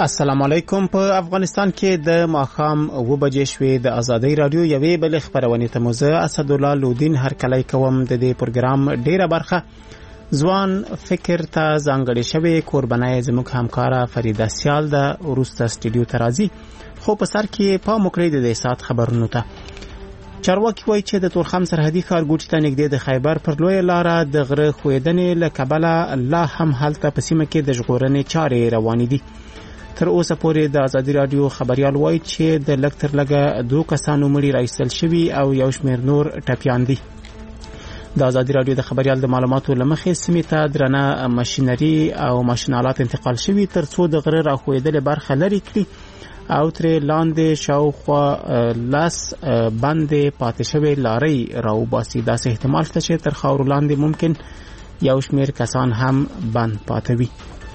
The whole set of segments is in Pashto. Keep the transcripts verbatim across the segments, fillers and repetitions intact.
السلام علیکم. په افغانستان کې د ماښام اوه بجې شوې. د ازادۍ رادیو یوې بل خبرونه ته موزه اسدالله لودین هر کله کوم د دې پروګرام ډیره برخه ځوان فکر ته ځانګړې شوی. قربانای زموږ همکارا فریده سیال د ورسته سټوډیو ته راځي. خو په سر کې په مکرې د دې سات خبرونو ته چارواکي وایي چې د تورخم سرحدي ښارګوټي ته نږدې د خیبر پر لوی لاره د غره خویدنې له کبله الله هم هلته په سیمه کې د ژغورنې چارې روانې دي. تر اوسه پورې د ازادي رادیو خبريال وایي چې د لکتر لګه دوه کسانو مړي راایستل شوي او یو شمېر نور ټپیان دي. د ازادي رادیو د خبريال د معلوماتو لمخې سیمې ته درنه ماشينري او ماشینالات انتقال شوي تر څو د غره راخویدلې برخه لري کړي او تر لاندې شاوخوا لاس باندې پاتې شوی لارې راوباسي. داسې احتمال شته چې تر خاور لاندې ممکن یو شمېر کسان هم بند پاتې وي.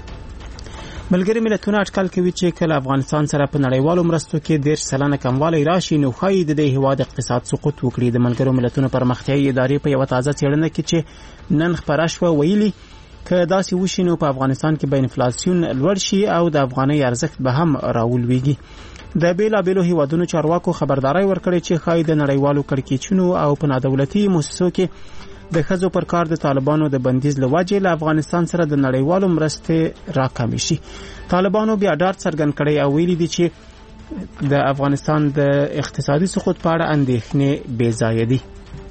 ملګری ملتونه اټکل کوي چې کله افغانستان سره په نړیوالو مرستو کې ډېر سلنه کموالی راشي نو ښایي د دې هیواد اقتصاد سقوط وکړي. د ملګرو ملتونو پرمختیایي ادارې په یو تازه څېړنه کې چې نن خبره شوه ویلي که داسې وشي نو په افغانستان کې به انفلاسیون لوړ شي او د افغانۍ ارزښت به هم راولويږي. د بیلابیلو هیوادونو چارواکو خبرداري ورکړې چې ښایي د نړیوالو کړکېچونو او په نادولتي مؤسسو کې د ښځو پر کار د طالبانو د بندیز لوجې له افغانستان سره د نړیوالو مرستې راکمې شي. طالبانو بیا ډاډ څرګند کړی او ویلي دي چې د افغانستان د اقتصادي سقوط په اړه اندېښنې بې ځایه دي.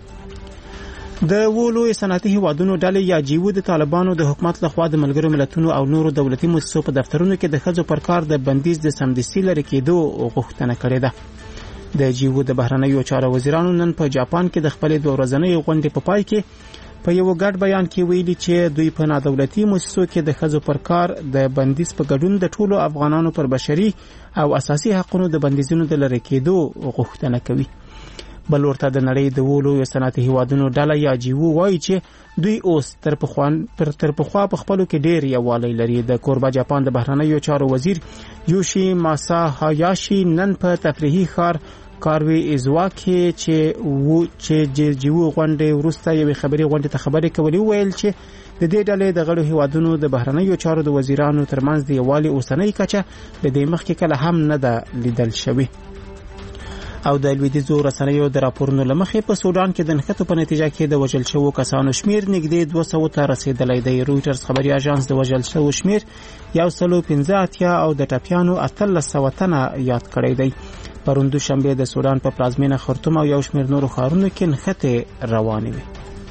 د ولوی صنعتي هیوادونو ډلې یا جیو د طالبانو د حکومت لخوا د ملګرو ملتونو او نورو دولتي مؤسسو په دفترونو کې د ښځو پر کار د بندیز د سمدستي لرې کېدو غوښتنه کړې ده. د جیو د بهرنیو چارو وزیرانو نن په جاپان کې د خپلې دوه ورځنۍ غونډې په پای کې په یو ګډ بیان کې ویلي چې دوی په نادولتي مؤسسو کې د ښځو پر کار د بندیز په ګډون د ټولو افغانانو پر بشري او اساسي حقوقو د بندیزونو د لرې کېدو غوښتنه کوي. بل ورته د نړۍ د ولوی صنعتي هیوادونو ډله یا جیو وایي چې دوی اوس تر پخوان پر تر پخوا په خپلو کې ډېر یووالی لري. د کوربه جاپان د بهرنیو چارو وزیر یوشي ماسا هایاشي نن په تفریحي ښار کاروي ازوا کې چې و چې جیو غونډې وروسته یوې خبري غونډې ته خبرې کولې ویل چې د دې ډلې د غړو هیوادونو د بهرنیو چارو د وزیرانو ترمنځ د یووالي اوسنۍ کچه د دې مخکې کله هم نه ده لیدل شوې. او د لویدیځو رسنیو د راپورونو لمخې په سودان کې د نښتو په نتیجه کې د وژل شوو کسانو شمیر نږدې دوه سوه ته رسیدلی دی. رویټرز خبري اژانس د وژل شوو شمیر یو سل پنځه اتیا او د ټپیانو اتلس سوه تنه یاد کړی دی. پرون دوشنبه د سودان په پلازمینه خرطوم او یو شمیر نورو ښارونو کې نښتې روانې وې.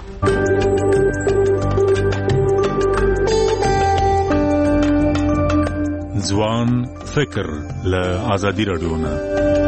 ځوان فکر له ازادي رادیو نه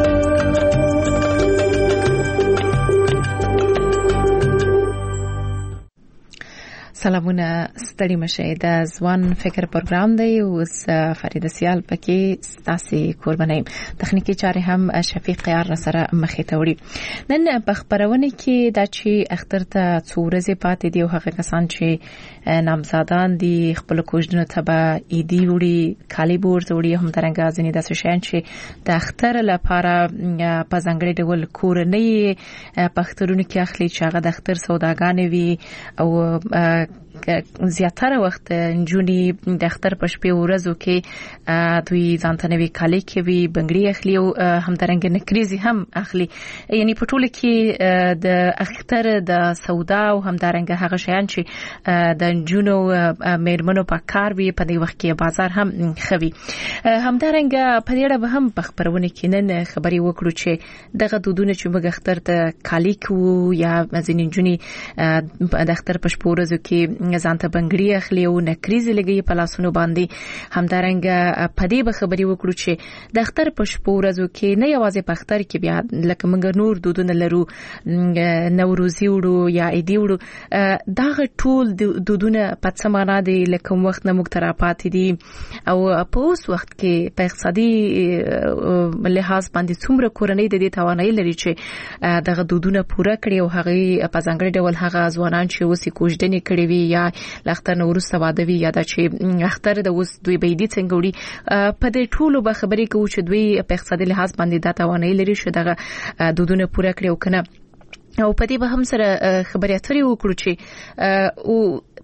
سلامونه ستړي مشه. د ځوان فکر پروګرام دی اوس فریده سیال پکې ستاسو قربانیم. تخنیکی چارې هم شفیق یار سره مخې ته وړي. نن په خبرونه کې دا چې اختر ته څو ورځې پاتې دی او هغه کسان چې نامزادان دي خپل کوژدنو ته به ایدي وړي کالی بورز وړي هم ترنګ ځنې د شین چې د اختر لپاره په ځانګړي ډول کورنۍ پخترونو کې اخلي چې هغه د اختر سوداګانې وي او زیاتره وخت جونی د اختر په شپې ورځو کې دوی ځانته نوي کالي کوي بنګړي اخلي او همدارنګه نکریزي هم اخلي. یعنی په ټوله کې د اختر د سودا او همدارنګه هغه شیان چې د جونو میرمنو په کار وي په دې وخت کې بازار هم خوي. همدارنګه په دې اړه به هم په خبرونه کې نن خبري وکړو چې دغه دودونه چې موږ اختر ته کالي کوو یا ځینې جونی د اختر په شپه ورځو کې ځانته بنګړي اخلي او نکریزي لګي په لاسونو باندې. همدارنګه په دې به خبري وکړو چې د اختر په شپه ورځو کې نه یوازې په اختر کې بیا لکه موږ نور دودونه لرو نوروزي وړو یا عیدي وړو دا ټول دودونه په څه معنا دي لکه وخت نه موږ تر پاتې دي او په اوس وخت کې په اقتصادي لحاظ باندې څومره کورنۍ د دې توانایي لري چې دغه دودونه پوره کړي او هغه په ځانګړي ډول هغه ځوانان چې اوسې کوژدنې کړي وي یا لختر نو ورسته واده وی یا دا چې اختر د اوس دوی به دي څنګه وړي په دې ټولو به خبرې کوو چې دوی په اقتصادي لحاظ باندې دا توانایي لري چې دغه دودونه پوره کړي او کنه. او په دې به هم سره خبرې اترې وکړو چې او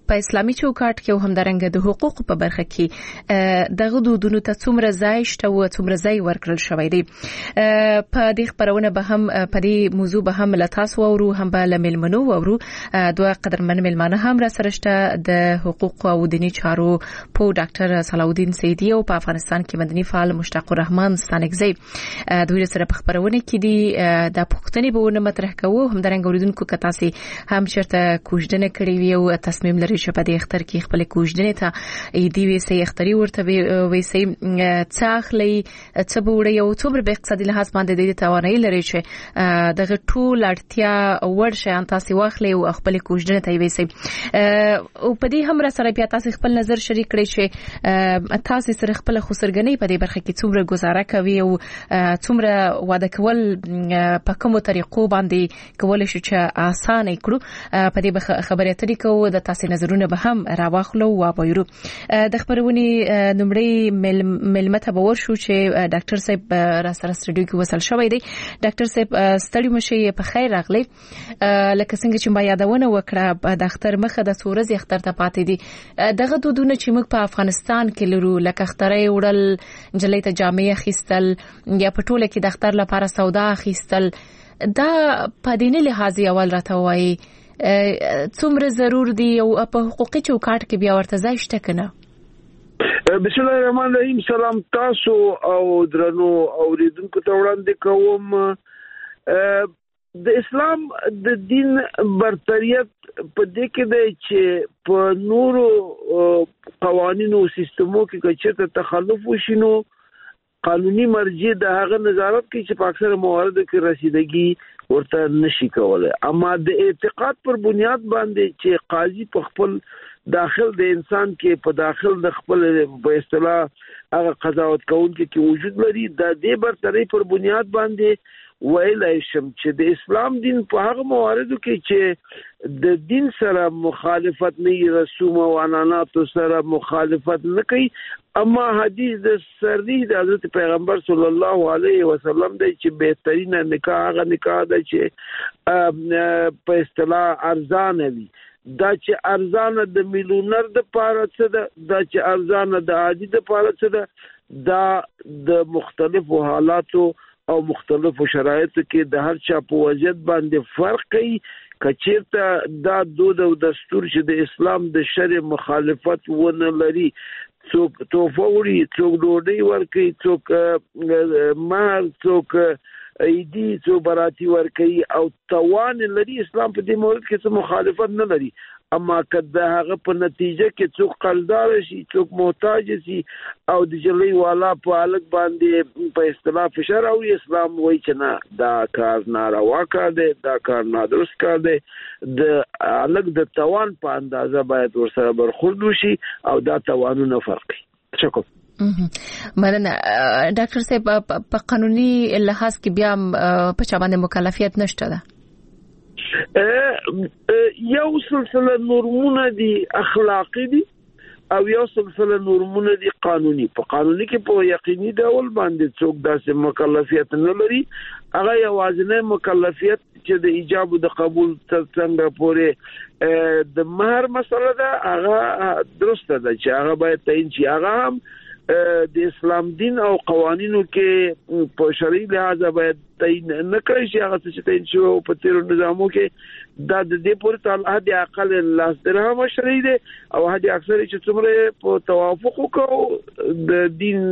په اسلامي چوکاټ کې هم درنګ د حقوق په برخه کې دغه دودونو ته څومره ځای شته او څومره ځای ورکړل شوی دی. په دې خبرونه به هم په دې موضوع به هم لتاس وورو هم به لملمنو وورو. دوه قدرمن ملمانه هم را سره شته د حقوق او دینی چارو په ډاکټر صلاح الدین سیدی او په افغانستان کې مدني فعال مشتاق الرحمن ستانکزی. دوی سره په خبرونه کې دي د پښتني به ونه مطرح کوو. هم درنګ اوریدونکو کتا سي هم شرطه کوژدنه کړی وي او تصمیم لري چې په دې اختر کې خپل کوژدنه ته دی وی سي اختري ورته وي سي څاخلي څبوړی او څومره به اقتصادي لحاظ باندې د توانایي لري چې دغه ټول اړتیا ورشه ان تاسو واخلي او خپل کوژدنه ته وي سي. او په دې هم را سره بیا تاسو خپل نظر شریک کړئ چې تاسو سره خپل خسرګنۍ په دې برخه کې څومره گزاره کوي او څومره واده کول په کومو طریقو باندې کول شي چې اسانه کړو. په دې خبرې اترې کوو د تاسو نظرونه به هم راوخلو او وایو. د خبرونې نمبرې ملمته باور شو چې ډاکټر صاحب را سره سټډیو کې وصل شوی دی. ډاکټر صاحب ستړي مشه په خیر راغلی. لکه څنګه چې ما یادونه وکړه د اختر مخه د سورز اختر ته پاتې دي. دغه دودونه چې موږ په افغانستان کې لرو لکه اخترې وړل جلې ته جامې اخیستل یا په ټوله کې د اختر لپاره سودا اخیستل دا په دیني لحاظ اول راته وایي څومره ضرور دي او په حقوقي چوکاټ کې بیا ورته ځای شته کنه؟ بسم الله الرحمن الرحیم. سلام تاسو او درنو اوریدونکو ته وړاندې کوم. د اسلام د دین برتریت په دې کې دی چې په نورو قوانینو او سیستمو کې چې تخلف وشینو قانوني مرجع د هغه نظارت کوي چې په اکثر مواردو کې رسیدګي ورته نشي کولای. اما د اعتقاد پر بنیاد باندې چې قاضي په خپل داخل د انسان کې په داخل د خپل په اصطلاح هغه قضاوت کوونکي کې وجود لري د دې برتری پر بنیاد باندې ویلای شم چې د اسلام دین په هغه مواردو کې چې د دین سره مخالفت نه رسوم او عنعنات سره مخالفت نه کوي. اما حدیث د صریح د حضرت پیغمبر صلی الله علیه وسلم دی چې بهترین نکاح هغه نکاح دی چې په اصطلاح ارزانه وي. دا چې ارزانه د میلیونر د پاره څه ده، دا چې ارزانه د عادي د پاره څه ده، دا د مختلفو حالاتو او مختلفو شرایطو کې د هر چا په وضعیت باندې فرق کوي. کچیرته دا دود او دستور چې د اسلام د شرع مخالفت ونه لري، څوک توفه وړي، څوک ډوډۍ ورکوي، څوک مال، څوک ایدی، څوک براتی ورکوي او توان لري، اسلام په دې مورد کې څه مخالفت نه لري. اما که د هغه په نتیجه کې څوک قرضدار شي، څوک محتاج شي او د جلۍ والا په الګ باندې په اصطلاح فشار او اسلام وایي چې نه، دا کار ناروا کار دی، دا کار نادرست کار دی. د الګ د توان په اندازه باید ورسره برخورد وشي او دا توانونه فرق کوي. شکر. مننه ډاکټر صاحب. په قانوني لحاظ کې بیا په چا باندې مکلفیت نشته ده؟ یو سلسله نورمونه دي اخلاقی دي او یو سلسله نورمونه دي قانوني. په قانوني کې په یقیني ډول باندې څوک داسې مکلفیت نه لري. هغه یوازینی مکلفیت چې د ایجاب او د قبول څنګه پورې د مہر مسله ده، هغه درسته ده چې هغه باید تعین شي. هغه هم د اسلام دین او قوانینو کې په شرعي لحاظ باید تعین نه کړی شي. هغه چې تعین شوی او په تیرو نظامو کې دا د دې پورې تعالی حد اقل لاس درهم شرعي دی او حد اکثر چې څومره په توافق وکړو د دین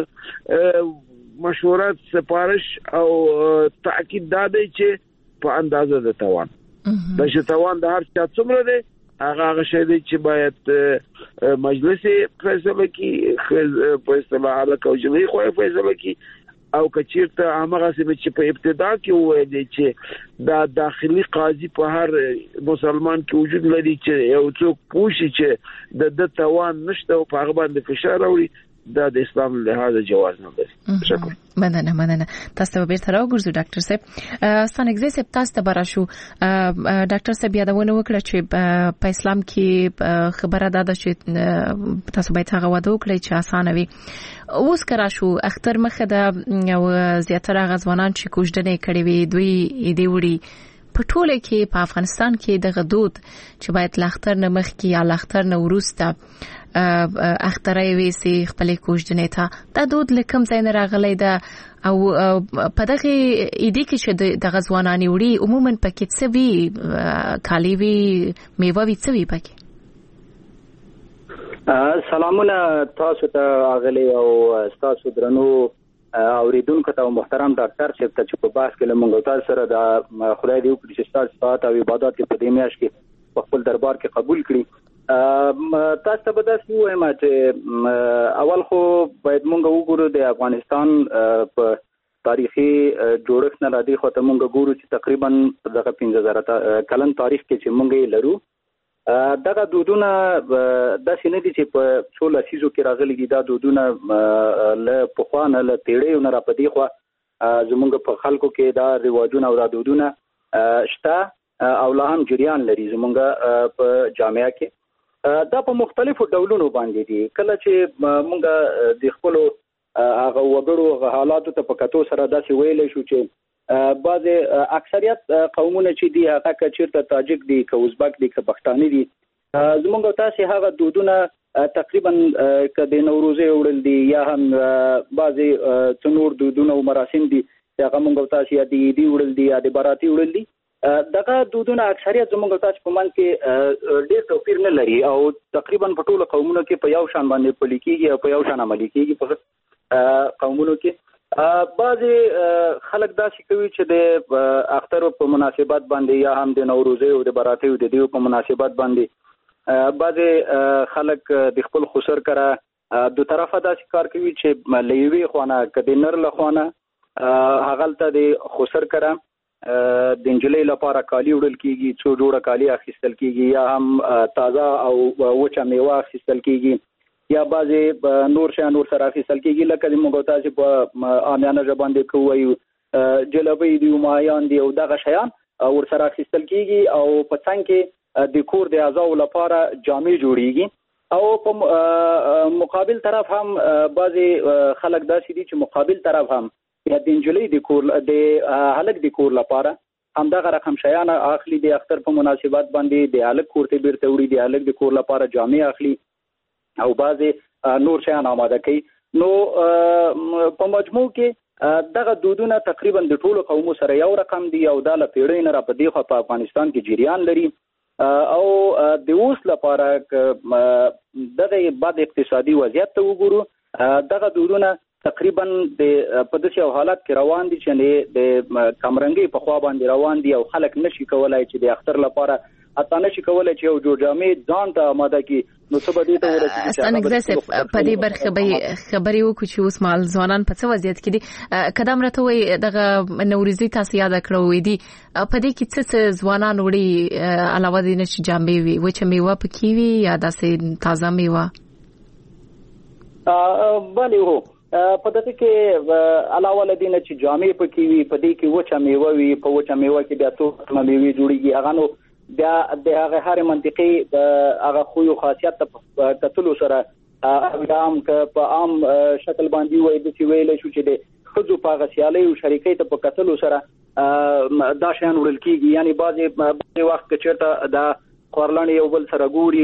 مشورت سپارش او تاکید دا دی چې په اندازه د توان د چې توان د هر چا څومره دی هغه هغه شی دی چې باید مجلس فیصله کوي، په اصطلاح الک او جمهوریت خو فیصله کوي. او کچیرته هغه چې په ابتدا کې وایي دی چې دا داخلي قاضي په هر مسلمان کې وجود لري چې یو څوک پوښي چې د د توان نشته او په هغه باندې فشار راوړي، دا د اسلام لحاظه جواز نه لري. شکر. مننه مننه. تاسو به بیرته راوګرځو ډاکټر صاحب. ستانکزی صاحب تاسو ته براشو. ډاکټر صاحب یادونه وکړه چې په اسلام کې خبره ده چې تاسو باید هغه واده وکړئ چې اسانه وي. اوس کرا شو اختر مخه ده او زیاتره غزوانان چې کوژدنه کړې وي دوی دې وړي په ټوله کې په افغانستان کې د غدود چې باید لاختر نه مخ کې یا لاختر نه ورسته اخترای وي سي خپل کوژدنې ته دا دود لکم زین راغلی دا او په دغه ایدي کې چې د غزوانانی وړي عموما پکې څه وی کالی وی میوه وی څه وی پکې. سلامونه تاسو ته اغلی او تاسو درنو اوریدونکو ته محترم ډاکټر صاحب ته چې په باس کې لمونږ تاسو سره د خدای دی چې تاسو سات او عبادت په دې میاش کې په خپل دربار کې قبول کړی. تاسو ته به تاسو وایم چې اول خو باید مونږ وګورو د افغانستان په تاریخي جوړښت نه لدی خو ته مونږ ګورو چې تقریبا دغه پنځه زره کلن تاریخ کې چې مونږ یې لرو. دغه دودونه د سینې دي چې په څو لسیزو کې راغلي دي. دا دودونه له پخوانه له تیړې نه را پدې خو زمونږ په خلکو کې دا رواجونه او دا دودونه شته او لا هم جریان لري زمونږ په جامعه کې. دا په مختلفو ډولونو باندې دي. کله چې مونږ د خپل هغه وګړو حالاتو ته په کتو سره داسې ویلې شو چې بعض اکثریت قومونه چې دي هغه کچیرته تاجک دي که ازبک دي که پښتاني دي زمونږ تاسو هغه دودونه تقریبا ک د نوروزه وړل دي یا هم بعض څنور دودونه او مراسم دي هغه مونږ تاسو یا دي دی وړل دي یا د باراتي وړل دي. دغه دودونه اکثریت زمونږ تاسو په من کې ډېر توپیر نه لري او تقریبا په ټولو قومونو کې په یو شان باندې پلي کېږي او په یو شان عملي کېږي په قومونو کې. بعضی خلک داسې کوي چې د اختر په مناسبت باندې یا هم د نوروزه او د براتي او د دیو په مناسبت باندې بعضی خلک د خپل خسر کرا دو طرفه داسې کار کوي چې لیوي خوانه کدي نر لخوانه هغلته د خسر کرا د انجلۍ لپاره کالی وړل کیږي څو جوړه کالی اخیستل کیږي یا هم تازه او وچه میوه اخیستل کیږي یا بعضی نور شیا نور سره اخیستل کیږي لکه د موږ تاسو په عامیانه ژبه باندې کوی جلبی دی مایان دی او دغه شیان ور سره اخیستل کیږي او په څنګه کې د کور د اعضاء لپاره جامې جوړیږي. او په مقابل طرف هم بعضی خلک داسې دي چې مقابل طرف هم یا د انجلۍ د کور د هلک د کور لپاره هم دغه رقم شیان اخلي د اختر په مناسبت باندې د هلک کور ته بیرته وړي د هلک د کور لپاره جامې اخلي او بعضی نور شیان آماده کوي. نو په مجموع کې دغه دودونه تقریبا د ټولو قومو سره یو رقم دي او دا له پیړۍ نه را پدې خو په افغانستان کې جریان لري او د اوس لپاره دغه بعد اقتصادي وضعیت ته وګورو دغه دودونه تقریبا د په داسې حالت کې روان دي چې د کمرنګي په خوا باندې روان دي او خلک نشي کولای چې د اختر لپاره اته نشي کولای چې یو جوړ جامې ځان ته آماده کی. نو څه به دې ته ورسېږي څنګه په دې برخه به خبرې وکړو چې اوس مال ځوانان په څه وضعیت کې دي. قدم راته وي دغه نوروزي تاسو یاد کړو دي په دې کې څه ځوانان وړي علاوه دې نشي جامې وي وچه میوه پکې وي یا داسې تازه میوه. بله هو په دې کې علاوه لدینه چې جامې پکې وي په دې کې وچه میوه وي په وچه میوه کې بیا څو میوه جوړیږي هغه نو بیا د هغه هر منطقي د هغه خو یو خاصیت په کتلو سره عام ک په عام شکل باندې وای د سی ویل شو چې د خود په غسیالي او شریکۍ ته په کتلو سره دا شان وړل کیږي. یعنی بعضي بعضي وخت کې چیرته د خورلان یو بل سره ګوري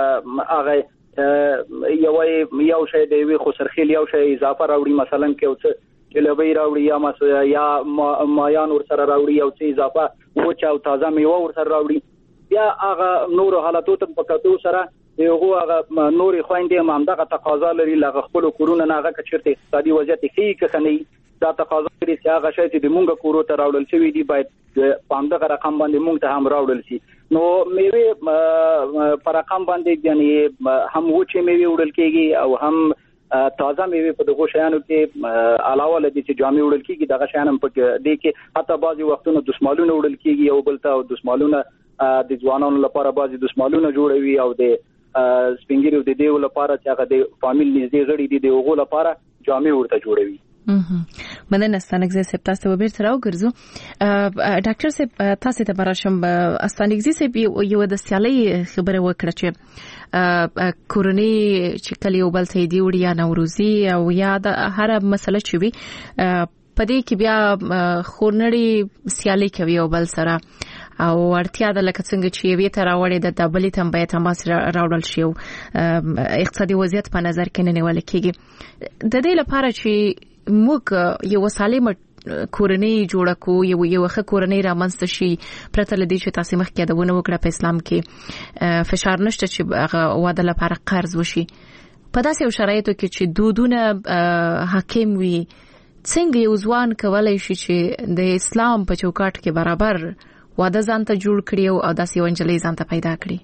هغه یو یو شی دی وی خو سرخیل یو شی اضافه راوړي مثلا کې اوس جلبی راوړي یا مس یا مایان ور سره راوړي او څه اضافه وچه او تازه میوه ور سره راوړي یا هغه نور حالاتو ته په کتو سره یو هغه نور خويندې هم دغه تقاضا لري لغه خپل کورونه هغه کچرته اقتصادي وضعیت کې خني دا تقاضا لري چې هغه شی چې د مونږ کورو ته راوړل شوی دی باید په همدغه رقم باندې مونږ ته هم راوړل شي. نو میوه پر رقم باندې یعنی هم وچه میوه وړل کېږي او هم تازه میوه په دغه شیانو کې علاوه لدی چې جامې وړل کېږي دغه شیان هم په دې کې حتی بعضي وختونو دسمالونه وړل کېږي او بلته او دسمالونه د ځوانانو لپاره بعضي دسمالونه جوړوي او د سپینګری او د دیو لپاره چې هغه د فامیل نږدې غړي دي د هغو لپاره جامې ورته جوړوي. مننه ستانګزه سپ تاسو به بیرته راوګرځو. ډاکټر سپ تاسو ته براشم ستانګزه سپ یو د سیالي خبره وکړه چې کورونی چې کلی او بل ته دی وړي یا نوروزي او یا د هر مسله چې وي پدې کې بیا خورنړي سیالي کوي او بل سره او اړتیا د لکه څنګه چې یوې ته راوړې د دبلې تم به تماس راوړل شي او اقتصادي وضعیت په نظر کې نه نیول کېږي. د دې لپاره چې موږ یو سالم کورنۍ جوړه کو یو یو ښه کورنۍ رامنځته شي پرته لدی چې تاسو مخکې یادونه وکړه په اسلام کې فشار نشته چې هغه واده لپاره قرض وشي. په داسې یو شرایطو کې چې دودونه حاکم وي څنګه یو ځوان کولای شي چې د اسلام په چوکاټ کې برابر واده ځان ته جوړ کړي او داسې یو نجلۍ ځان ته پیدا کړي؟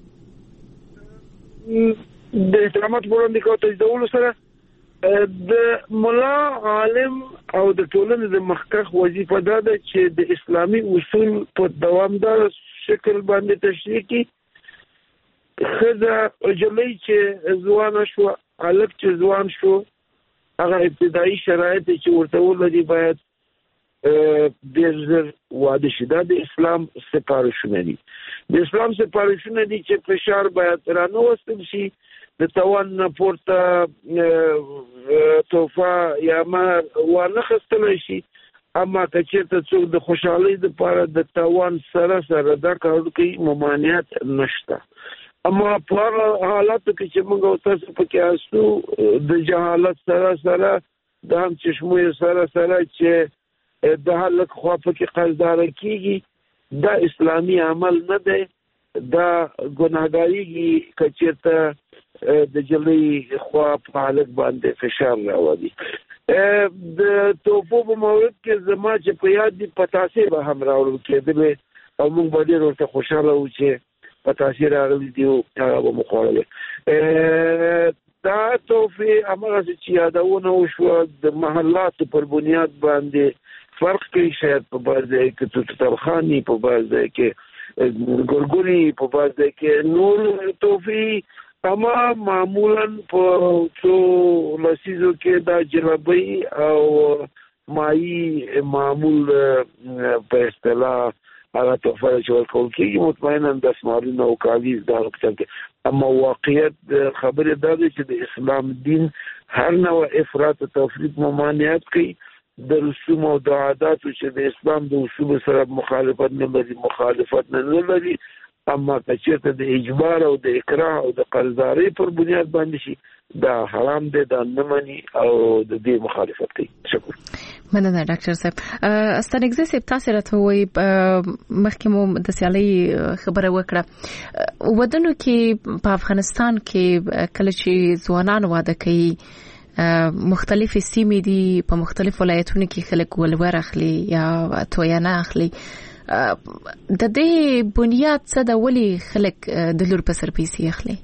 د اسلامات وړاندې کوي د ولو سره د مولا عالم او د ټولنې د مخکخ وظیفه ده چې د اسلامي اصول په دوامدار شکل باندې تشریح کړي. خزه اجلې چې ځوان شو الک چې ځوان شو هغه ابتدایي شرایط چې ورته ولري باید ډېر زر واده شي. دا د اسلام سپارښتنه دي. د اسلام سپارښتنه دي چې فشار باید رانوستل شي، د توان نه پورته توفه یا مهر ونه خستل شي. اما که چېرته څوک د خوشحالۍ لپاره د توان سره سره دا کار کوي ممانعت نشته. اما په هغه حالاتو کې چې موږ او تاسو پکې اسو د جهالت سره سره د هم چشمو سره سره چې د هلک خوا پکې قرضدار کېږي دا اسلامي عمل نه دی. دا ګناهګاري که چېرته د جلۍ خوا په هلک باندې فشار راوړي. د توفو په مورد کې زما چې په یاد دي پتاسې به هم راوړل کېدلې او موږ به ډېر ورته خوشحاله وو چې پتاسې راغلي دي او هغه به مو خوړلې. دا توفې هماغسې چې یادونه وشوه د محلاتو پر بنیاد باندې فرق کوي. شاید په بعض ځای کې توترخاني، په بعض ځای کې ګورګوري، په بعض ځای کې نور توفې. اما معمولا په څو لسیزو کې دا جلبۍ او مایي معمول په اصطلاح هغه تحفه چې ورکول کېږي مطمئنا دستمالونه او کالیز دا وکړل کې. اما واقعیت خبرې دا ده چې د اسلام دین هر نوع افراط او تفریط ممانعت کوي. د رسوم او د عاداتو چې د اسلام د اصول سره مخالفت نه لري مخالفت نه لري. اما که چېرته د اجبار او د اکراه او د قرضدارۍ پر بنیاد باندې شي دا حرام دی، دا نه مني او د دې مخالفت کوي. شکر. مننه ډاکټر صاحب. استانګزي صاحب تاسو راته وایي مخکې مو د سیالۍ خبره وکړه. ودونو کې په افغانستان کې کله چې ځوانان واده کوي مختلفې سیمې دي، په مختلفو ولایتونو کې خلک ولور اخلي یا تویانه اخلي. د دې بنیاد څه د ولي خلک د لور په سر پیسې اخلي؟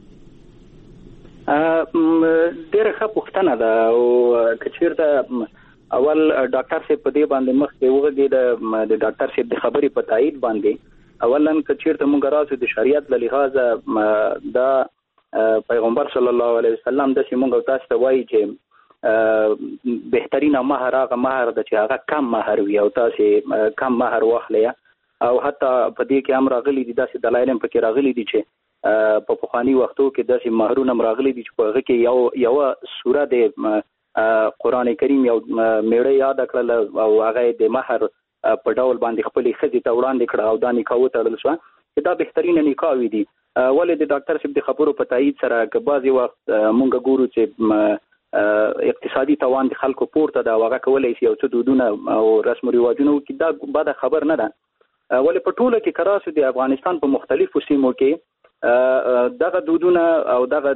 ډېره ښه پوښتنه ده او که چېرته اول ډاکټر صاحب په دې باندې مخکې وغږېده د ډاکټر صاحب د خبرې په تایید باندې اولا که چېرته موږ راسو د شریعت له لحاظه دا پیغمبر صلی الله علیه وسلم داسې موږ او تاسو ته وایي چې بهترینه مهر هغه مهر ده چې هغه کم مهر وي او تاسې کم مهر واخلئ. او حتی په دې کې هم راغلي دي داسې دلایل هم پکې راغلي دي چې په پخواني وختو کې داسې مهرونه هم راغلي دي چې په هغه کې یو یوه سوره د قرآن کریم یو میړه یاده کړله او هغه یې د مهر په ډول باندې خپلې ښځې ته وړاندې کړه او دا نکاح وتړل شوه چې دا بهترینه نکاحوې دي. ولې د ډاکټر صاحب د خبرو په تایید سره که بعضې وخت مونږ ګورو چې اقتصادي توان د خلکو پورته ده او هغه کولی شي یو څه دودونه او رسم و رواجونه وکړي، دا بده خبر نه ده. ولې په ټوله کې که راسو د افغانستان په مختلفو سیمو کې دغه دودونه او دغه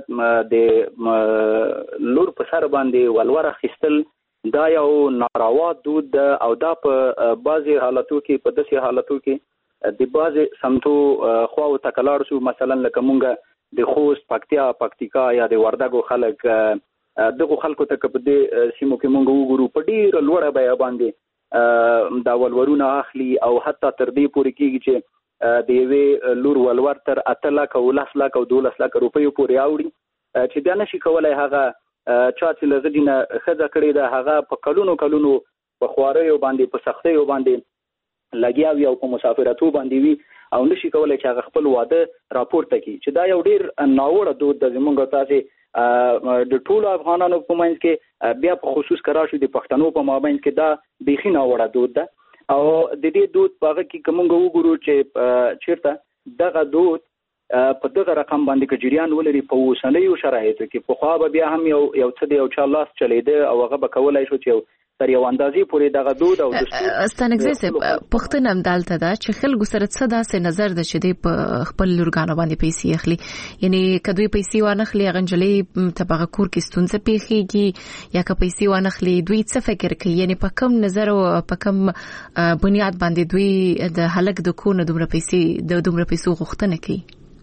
د لور په سر باندې ولور اخیستل دا یو ناروا دود ده او دا په بعضې حالتو کې په داسې حالتو کې د بعضې سمتو خواو ته که لاړ شو مثلا لکه مونږ د خوست، پکتیا، پکتیکا یا د وردګو خلک دغه خلکو ته که په دې سیمو کې مونږ وګورو په ډېره لوړه بیه باندې دا ولورونه اخلي او حتی تر دې پورې کېږي چې د یوې لور ولور تر اته لکه او لس لکه او دولس لکه روپیو پورې اوړي چې بیا نشي کولی هغه چا چې له غږي نه ښځه کړې ده هغه په کلونو کلونو په خواریو باندې په سختیو باندې لګیا وي او په مسافرتو باندې وي او نشي کولی چې هغه خپل واده راپورته کړي چې دا یو ډېر ناوړه دود ده. زموږ تاسې د ټولو افغانانو په منځ کې بیا په خصوص که راشو د پښتنو په مابینځ کې دا بیخي ناوړه دود ده. او د دې دود په هغه کې کومه وګورو چې چیرته دغه دود په دغه رقم باندې کې جریان ولري په اوسنیو شرایطو کې په خو به بیا هم یو یو څه دی او چې الله چلیده او هغه به کولای شو چې تر یو اندازې پورې دغه دود او دستور ستنګزه پښتنه هم دالته دا چې خلکو سره څه داسې نظر د شې په خپل لورګانو باندې پیسې اخلي یعنی کدوې پیسې وانخلي غنجلې تبغه کور کې ستونزه پیخيږي یا که پیسې وانخلي دوی څه فکر کوي یعنی په کوم نظر او په کوم بنیاد باندې دوی د هلک د کو نه دومره پیسې د دومره پیسې غوښتنه کوي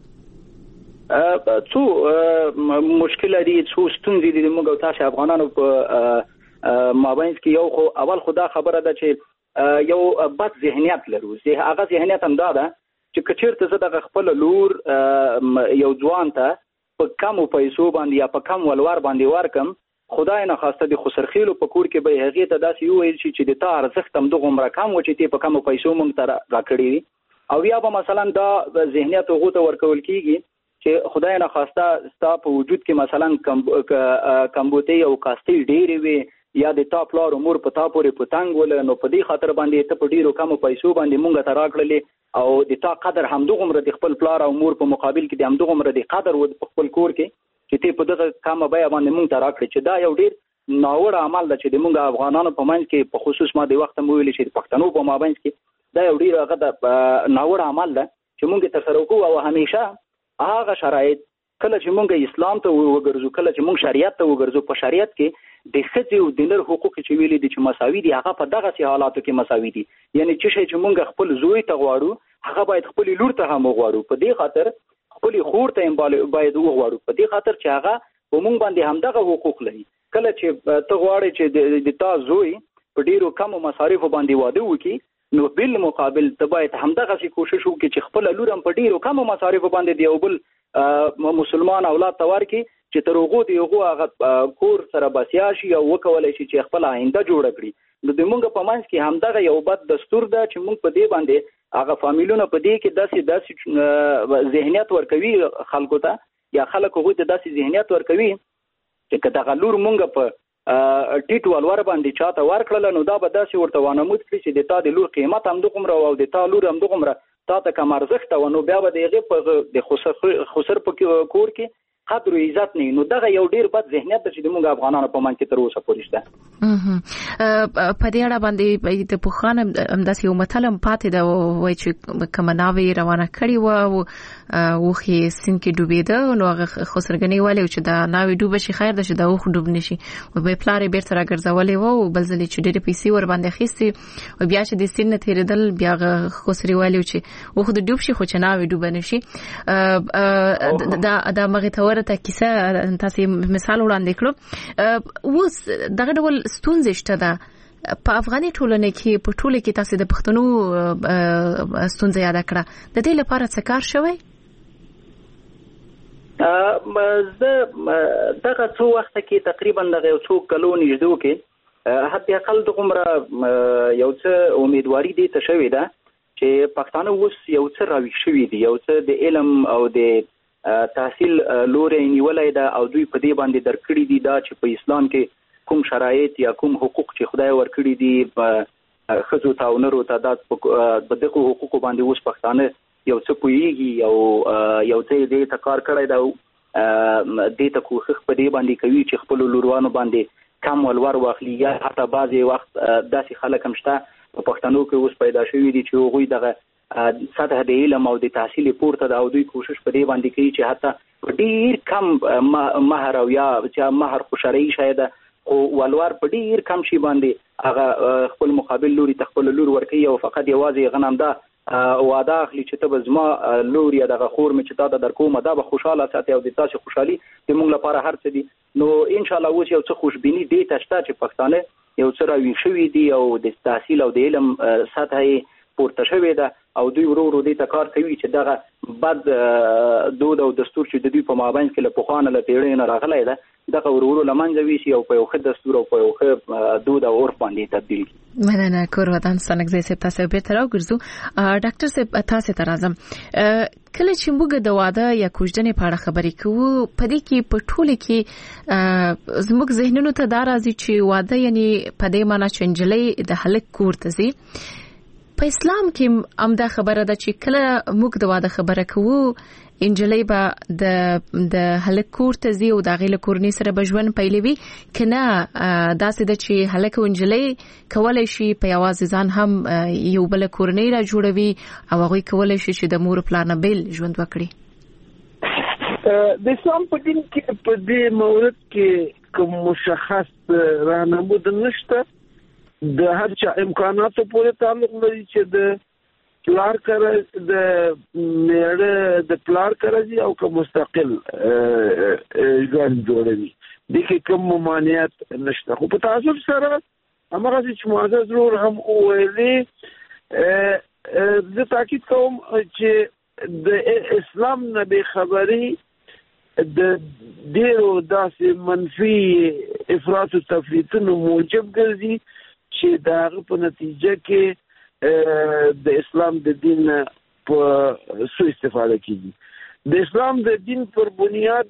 څو مشکل دي څو ستونزې دي موږ او تاسو افغانانو په مابینس کې یو خو اول خدا خبره ده چې یو بد ذهنیت لرو زه هغه ذهنیت هم دا ده چې کچیرته زه د خپل لور یو ځوان ته په کم پیسو باندې یا په کم ولور باندې ورکم خدای نه خواسته د خسرخیلو په کور کې به هغه ته داسې ویل شي چې د تا ارزښت هم دغه عمر کم و چې تی په کم پیسو مونږ ته راکړي او یا به مثلا دا ذهنیت هغه ته ورکول کیږي چې خدای نه خواسته ستا په وجود کې مثلا کمبوتي او کاستي ډېری وي یا د تا پلار امور په تا پورې پتنګ ول نو په دې خاطر باندې ته په ډیرو کم پیسو باندې مونږ ته راکړلې او د تا قدر هم دغه عمر د خپل پلار او امور په مقابل کې د هم دغه عمر د قدر و په خپل کور کې چې ته په دغه کم بیا باندې مونږ ته راکړې چې دا یو ډیر ناوړه عمل ده چې د مونږ افغانانو په منځ کې په خصوص ما د وخت مو ویل چې پښتنو په مابینس کې دا یو ډیر هغه د ناوړه عمل ده چې مونږ تر سره وکړو او همیشه هغه شرایط کله چې مونږ اسلام ته وګرځو کله چې مونږ شریعت ته وګرځو په شریعت کې د ښځې او د نر حقوق چې ویلي دي چې مساوي دي هغه په دغه سي حالاتو کې مساوي دي یعنی چې شي چې مونږ خپل زوی ته غواړو هغه باید خپل لور ته هم وغواړو په دې خاطر خپل خور ته هم باید وغواړو په دې خاطر چې هغه په مونږ باندې هم دغه حقوق لري کله چې ته غواړې چې د تا زوی په ډیرو کم مصارف باندې واده وکړي نو بل مقابل ته باید هم دغه سي کوشش وکړي چې خپل لور هم په ډیرو کم مصارف باندې دی او بل مسلمان اولاد تور کی چې ترغو دی هغه کور سره بسیا شي او وکولای شي چې خپل آینده جوړ کړي نو د مونږ په منځ کې همدغه یو بد دستور ده چې مونږ په دې باندې هغه فامیلونه په دې کې داسې داسې ذهنیت ورکوي خلکو ته یا خلکو غوته داسې ذهنیت ورکوي چې کله لور مونږ په ټیټ ولور باندې چاته ورکړل نو دا به داسې ورته وانمود کړي چې د تا د لور قیمت هم دغه او د تا لور هم دغه تا ته کوم ارزښت و نو بیا به دغه په د خسر خسر په کور کې قدر او عزت نه نو دغه یو ډیر بد ذهنیت چې موږ افغانانو په من کې تر اوسه پورې شته په دې اړه باندې د پوخان همداسې یو متلم پاتې دا وای چې کمناوي روانه کړی و او خو سین کې ډوبېده نو هغه خسرګنی والي چې دا ناوي ډوب شي خیر ده چې دا خو ډوب نشي او به پلار بیرته راګرځولې و او بل ځلې چې ډېر پیسې ور باندې خېستي او بیا چې د سین نه تیرېدل بیا خسري والي چې و خو د ډوب شي خو چې ناوي ډوب نشي دا دا مغه ته کیسه تاسو مثال وړاندې کړو اوس دغه ډول ستونزې شته ده په افغاني ټولنه کې په ټوله کې تاسو د پښتنو ستونزې یاد کړه د دې لپاره څه کار شوی زه دغه څو وخت کې تقریبا دغه یو څو کلو نږدې کې حتی اقل د عمره یو څه امیدواري دي ته شوی ده چې پښتانه اوس یو څه راوي شوی دي یو څه د علم او د تحصیل لوري نیولای دا او دوی په دې باندې درکړي دي دا چې په اسلام کې کوم شرایط یا کوم حقوق چې خدای ورکړي دي په خزو تاونرو تعداد په دغه حقوق باندې اوس پښتانه یو څه پويږي او یو څه دې تکار کړی دا دې ته کوخ په دې باندې کوي چې خپل لوروانو باندې کم ولور واخلي یا حتی بعضي وخت داسې خلک هم شته په پښتنو کې اوس پیدا شوي دي چې هغوی دغه سطح د علم او د تحصیل پورته د او دوی کوشش په دې باندې کوي چې حتی ډیر کم مہر او یا چې مہر خوشالي شاید او ولور په ډیر کم شي باندې هغه خپل مقابل لوري تخپل لور ورکي او فقط یوازې غنم ده واده اخلي چې ته زما لور یا دغه خور مې چې تا د درکومه دا به خوشاله ساتي او د تاسو خوشحالي د موږ لپاره هر څه دي نو ان شاء الله اوس یو څه خوشبيني دي تاسو چې پښتانه یو څه راوي شوي دي او د تحصیل او د علم سطح پورته شوی ده او دوی ورو ورو دې تکار کوي چې دغه بد دود او دستور چې د دوی په مابین کې له پخوانه له پیړۍ نه راغلی ده دغه ورو ورو لمنځه ویسي او په یو ښه دستور او په یو ښه دود او عرف باندې تبدیل کړي. مننه کور ودان ستنګزی صاحب تاسو بیرته راوګرځو. ډاکټر صاحب تاسو ته راځم. کله چې موږ د واده یا کوژدنې په اړه خبرې کوو په دې کې په ټوله کې زموږ ذهنونو ته دا راځي چې واده یعنی په دې معنی چې نجلۍ د هلک کور ته ځي په اسلام کې امدا خبره ده چې کله موږ د واده خبره کوو انجلۍ به د د هلک کور ته ځي او د غیله کورنۍ سره به ژوند پیلوي کنه داسې د چې هلک او انجلۍ کولای شي په یوازې ځان هم یو بل کورنۍ را جوړوي او هغه کولای شي چې د مور پلان بیل ژوند وکړي د اسلام په دین کې په دې مورد کې کوم مشخص راهنمود نشته د هر چا امکاناتو پورې تعلق لري چې د پلار کړه د میړه د پلار کړه او کوم مستقل ژوند جوړوي د کې کوم ممانعت نشته خو په تاسو سره هغه چې معزز ضرور هم ویلي د تاکید کوم چې د اسلام نبی خبري د ډیرو داسې منفي افراط او تفریطونو موجب ګرځي چې داغه په نتیجه کې د اسلام د دین په سوء استفاده کیږي د اسلام د دین پر بنیاد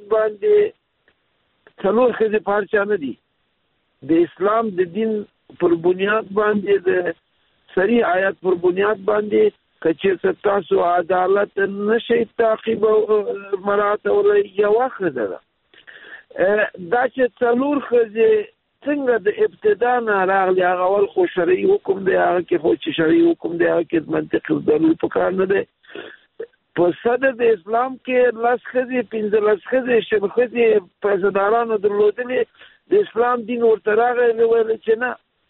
باندې څلور خزه پارچا نه دي د اسلام د دین پر بنیاد باندې د صریح آیات پر بنیاد باندې کچې تاسو عدالت نشي تعقیب او مرات او یو خزه دا چې څلور خزه څنګه د ابتدا نه راغلی هغه ول خو شرعي حکم دی هغه کې خو چې شرعي حکم دی هغه کې منطقي ضروري پکار نه دی په صدر د اسلام کې لاس خزي پنځه لاس خزي شبخزي پرزدارانو درلودلې د اسلام دین ورته راغلی ویل چې نه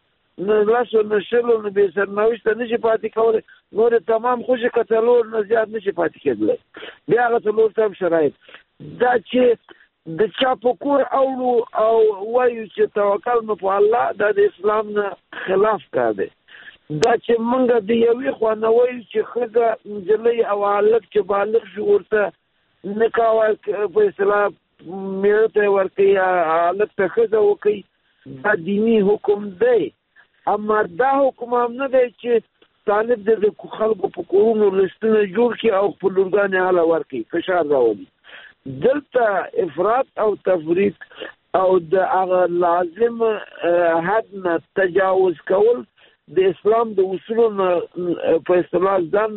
نه لاسو نشلو نه به سرنوشت نشي پاتې کولای نور تمام خوشي کتلور نه زیات نشي پاتې کېدلی بیا هغه څلور تم شرایط دا چې د چا په کور اولو او وایو چې توکل مو په الله دا د اسلام نه خلاف کار دی دا چې موږ د یوې خوا نه وایو چې ښځه نجلۍ او هلک چې بالغ شي ورته نکاح په اصطلاح میړه ته ورکوي هلک ته ښځه وکوي دا دیني حکم دی اما دا حکم هم نه دی چې طالب د خلکو په کورونو لستونه جوړ کړي او خپل لورګانې هله ورکوي فشار راولي دلته افراط او تفریط او د هغه لازم حد نه تجاوز کول د اسلام د اصولو په اصطلاح ځان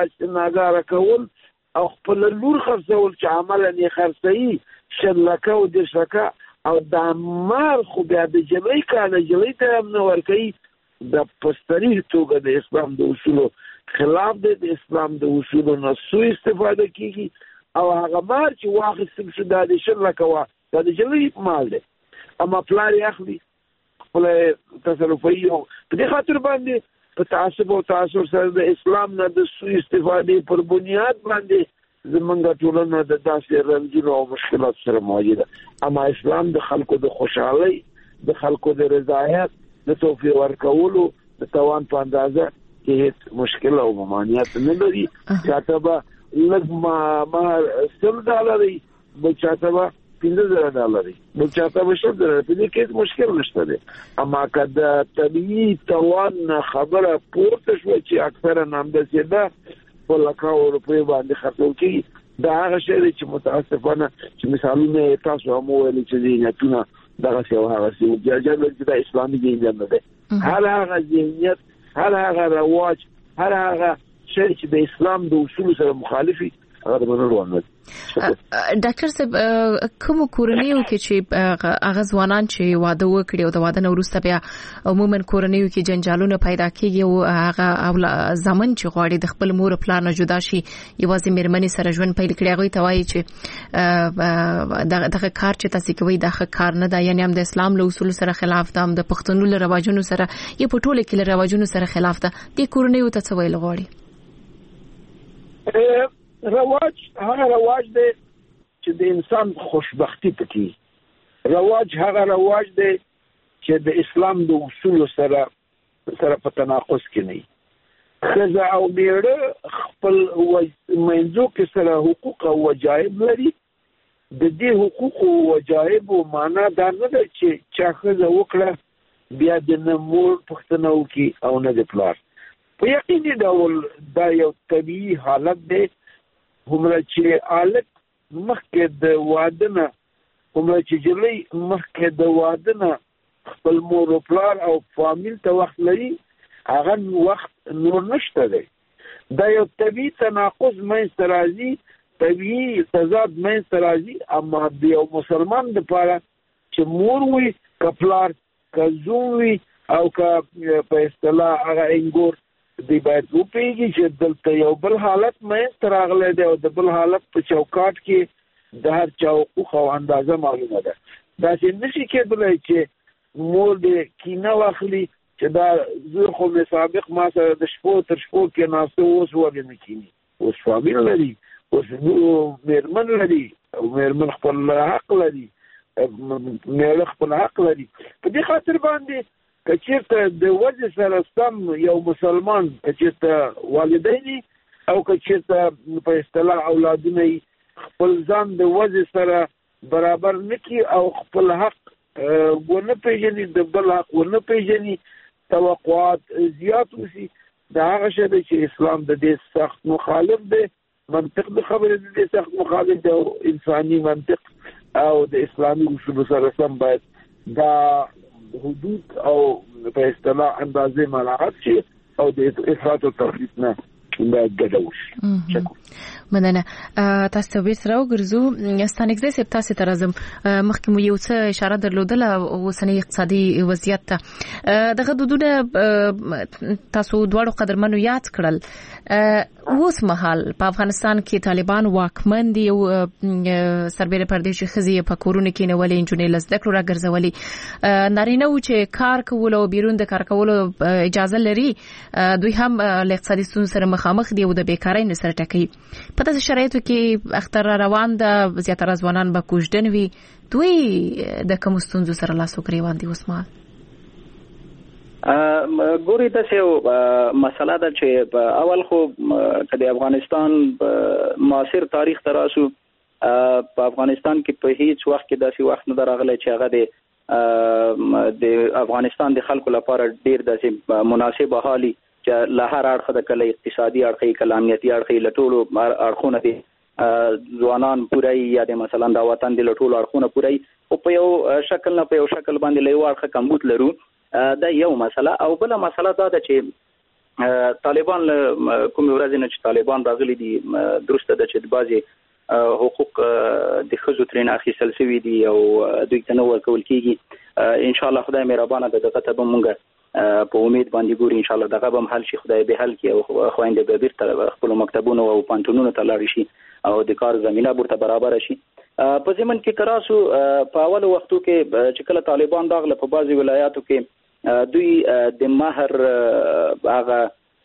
ناګاره کول او خپل لور خرڅول چې عملا یې خرڅوي شلکه او دشکه او د مار خو بیا د جلۍ کاله جلۍ ته هم نه ورکوي د پستري توګه د اسلام د اصولو خلاف دی د اسلام د اصولو نه سوء استفاده کیږي او هغه مار چې واخیستل شو دا د شلکه وا دا د جلۍ مال دی اما پلار یې اخلي خپل تصرفي او په دې خاطر باندې په تعصب او تعصب سره د اسلام نه د سوء استفادې پر بنیاد باندې زمونږ ټولنه د داسې رنجونو او مشکلات سره مواجه ده اما اسلام د خلکو د خوشحالۍ د خلکو د رضایت د توفیق ورکولو د توان په اندازه کې هیڅ مشکل او ممانعت نه لري چاته به لږ مهر سل ډالري بل چاته به پنځه زره ډالري بل چاته به شل زره په دې کې هیڅ مشکل نشته دی اما که د طبیعي توان خبره پورته شوه چې اکثره همداسې ده په لکاو روپیو باندې خرڅول کېږي دا هغه شی دی چې متاسفانه چې مثالونه تاسو هم وویلې چې ذهنیتونه دغسې او هغسې وو جاجر چې دا اسلامي ذهنیت نه دی هر هغه ذهنیت هر هغه رواج هر هغه شی چې د اسلام د اصولو سره مخالفي هغه د منلو وړ نه دی ډاکټر صاحب کوم کورنیو کې چې هغه ځوانان چې واده وکړي او د واده نه وروسته بیا عموما کورنیو کې جنجالونه پیدا کیږي او هغه ځمن چې غواړي د خپل مور پلان نه جدا شي یوازې مېرمنې سره ژوند پیل کړي هغه ته وایي چې دغه کار چې تاسو کوي دغه کار نه دی یعنی هم د اسلام له اصول سره خلاف ده هم د پښتنو له رواجونو سره یا په ټوله کې له رواجونو سره خلاف ده د کورنیو ته څه ویل غواړي رواج هغه رواج دی چې د انسان خوشبختی پکې رواج هغه رواج دی چې د اسلام د اصول سره سره په تناقض کې نه ښځه او میړه خپل منځو کې سره حقوق او واجب لري د دې حقوق او واجب معنا دا نه ده چې چا ښځه وکړه بیا د مور پښتنه وکړي او نه د پلار په یقیني ډول دا یو طبیعي حالت دی همره چې الک مخکې د واده نه همره چې جلۍ مخکې د واده نه خپل مور او پلار او فامیل ته وخت لري هغه وخت نور نشته دی. دا یو طبیعي تناقض منځته راځي، طبیعي تضاد منځته راځي. اما د یو مسلمان دپاره چې مور وي که پلار که زوم وي او که په اصطلاح هغه انګور دی باید وپوهېږي چې دلته یو بل حالت منځته راغلی دی او د بل حالت په چوکاټ کې د هر چا حقوق او اندازه معلومه ده. داسې نشي کېدلی چې مور دې کینه واخلي چې دا زه خو مې سابق ما سره د شپو تر شپو کې ناسته، اوس ولې نه کیني؟ اوس فامیل لري، اوس مېرمن لري، مېرمن خپل حق لري، میړه خپل حق لري. په دې خاطر باندې که چېرته د وجې سره سم یو مسلمان که چېرته والدین او که چېرته په اصطلاح اولادونه خپل ځان د وجې سره برابر نه کړي او خپل حق ونه پېژني، د بل حق ونه پېژني، توقعات زیات وشي، دا هغه شی دی چې اسلام د دې سخت مخالف دی. منطق د خبرې د دې سخت مخالف دی او انساني منطق او د اسلامي اصولو سره سم باید دا حدود او په اصطلاح اندازې مراعات شي او د افراط او تفریط نه باید ډډه وشي. مننه. تاسو ته بیرته راوګرځو. ستانګزی صاحب تاسو ته راځم. مخکې مو یو څه اشاره درلودله اوسنی اقتصادي وضعیت ته. دغه دودونه تاسو دواړو قدرمنو یاد کړل. اوس مهال په افغانستان کې طالبان واکمن دي او سربېره پردیشي ښځې په کورونو کې نیولې، نجونې له زده کړو راګرځولې. نارینه و چې کار کولو او بیرون د کار کولو اجازه لري، دوی هم له اقتصادي ستونزو سره مخامخ دي او د بیکارۍ نه سر ټکوي. په داسې شرایطو کې اختر روان ده، زیاتره ځوانان به کوژدن وي. دوی د کومو ستونزو سره لاس و ګرېوان دي اوس مهال؟ ګوري داسې یو مسله ده چې اول خو که د افغانستان معاصر تاریخ ته راسو، په افغانستان کې په هیڅ وخت کې داسې وخت نه ده راغلی چې هغه د د افغانستان د خلکو لپاره ډېر داسې مناسب حالي چې له هر اړخه د کله اقتصادي اړخې کله امنیتي اړخې له ټولو اړخونه دي ځوانان پوره یا د مثلا د وطن د له ټولو اړخونه پوره او په یو شکل نه په یو شکل باندې له یو اړخه کمبود لرو. دا یو مسله. او بله مسله دا ده چې طالبان کومې ورځې نه چې طالبان راغلي دي درسته ده چې د بعضې حقوق د ښځو ترېنه اخیستل شوي دي او دوی ته نه ورکول کېږي. انشاءالله خدای مهربانه ده دغه ته به مونږ په امید باندې ګوري انشاءالله دغه به هم حل شي، خدای به حل کړي او خویندې به بیرته خپلو مکتبونو او پوهنتونونو ته لاړې شي او د کار زمینه ورته برابره شي. په ضمن کې که راسو په اولو وختو کې چې کله طالبان راغله په بعضې ولایاتو کې دوی د مهر هغه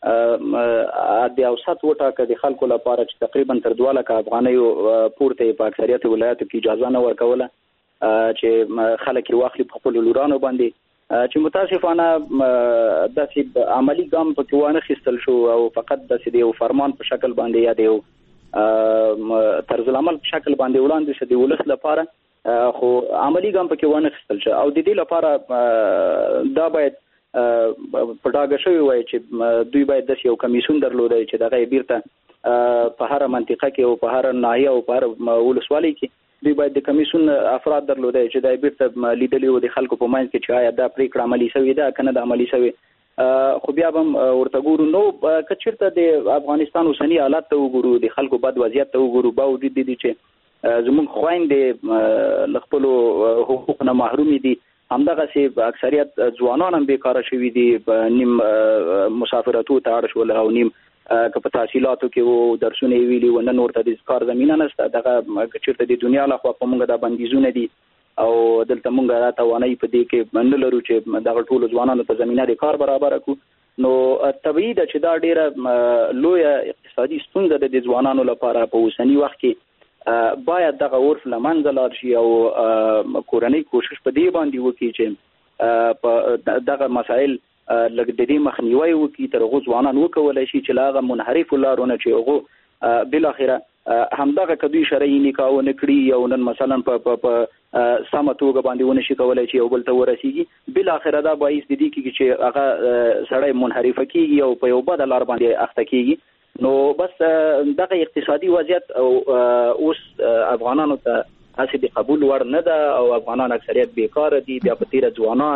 د اوسط وټاکه د خلکو لپاره چې تقریبا تر دوه لکه افغانیو پورته په اکثریت ولایاتو کې اجازه نه ورکوله چې خلک یې واخلي په خپلو لورانو باندې، چې متاسفانه داسې عملی ګام پکې وانه خیستل شو او فقط داسې د یو فرمان په شکل باندې یا د یو طرز العمل په شکل باندې وړاندې شو د ولس لپاره، خو عملی ګام پکې وانه خیستل شو. او د دې لپاره دا باید په ډاګه شوی وای چې دوی باید داسې یو کمیسیون درلودی چې دغه یې بیرته په هره منطقه کې او په هره ناحیه او په هره ولسوالۍ کې دوی باید د کمیسیون افراد درلودی چې دا بیرته لیدلی و د خلکو په منځ کې چې آیا دا پریکړه عملي شوې ده که نه ده عملي شوې. خو بیا به هم ورته ګورو. نو که چېرته د افغانستان اوسني حالات ته وګورو، د خلکو بد وضعیت ته وګورو، باوجود د دې چې زموږ خویندې له خپلو حقوقو نه محرومې دي، همدغسې اکثریت ځوانان هم بیکاره شوي دي، نیم مسافرتو ته اړ شول او نیم که په تحصیلاتو کې وو درسونه یې ویلي و، نن ورته د کار زمینه نشته. دغه که چېرته د دنیا لخوا په موږ دا بندیزونه دي او دلته موږ دا توانایي په دې کې نه لرو چې دغه ټولو ځوانانو په زمینه د کار برابره کړو، نو طبیعي ده چې دا ډېره لویه اقتصادي ستونزه ده د ځوانانو لپاره. په اوسني وخت کې باید دغه عرف له منځه لاړ شي او کورنۍ کوشش په دې باندې وکړي چې په دغه مسایل لږ د دې مخنیوی وکړي، تر هغو ځوانان وکولی شي چې له هغه منحرفو لارو نه چې هغو بالاخره همدغه که دوی شرعي نکاح ونه کړي او نن مثلا په سمه توګه باندې ونه شي کولی چې یو بل ته ورسېږي، بالاخره دا باعث د دې کېږي چې هغه سړی منحرفه کېږي او په یو بده لار باندې اخته کېږي. نو بس دغه اقتصادي وضعیت او اوس افغانانو ته هسې د قبول وړ نه ده او افغانان اکثریت بیکاره دي. بیا په تیره ځوانان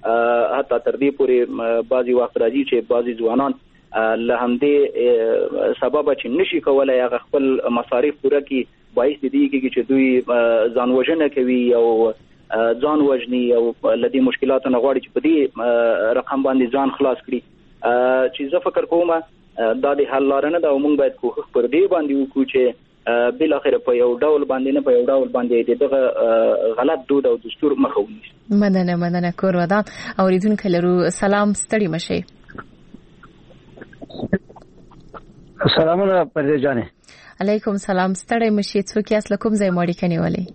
حتی تر دې پورې بعضي وخت راځي چې بعضي ځوانان له همدې سبب چې نشي کولای هغه خپل مصارف پوره کړي باعث دي کېږي چې دوی ځان وژنه کوي او ځان وژني او لدې مشکلاتو نه غواړي چې په دې رقم باندې ځان خلاص کړي چې زه فکر کوم دا د حل لاره نه ده او موږ باید کوښښ پر دې باندې وکړو چې بل اخر په یو ډول باندې نه په یو ډول باندې دغه غلط دود او دستور مخه ونیسي. مننه مننه کور ودان اوریدونکو لرو سلام ستړي مشي. سلامونه پردې جانې. علیکم سلام ستړي مشي څوک یاست له کوم ځای مړی کني ولې؟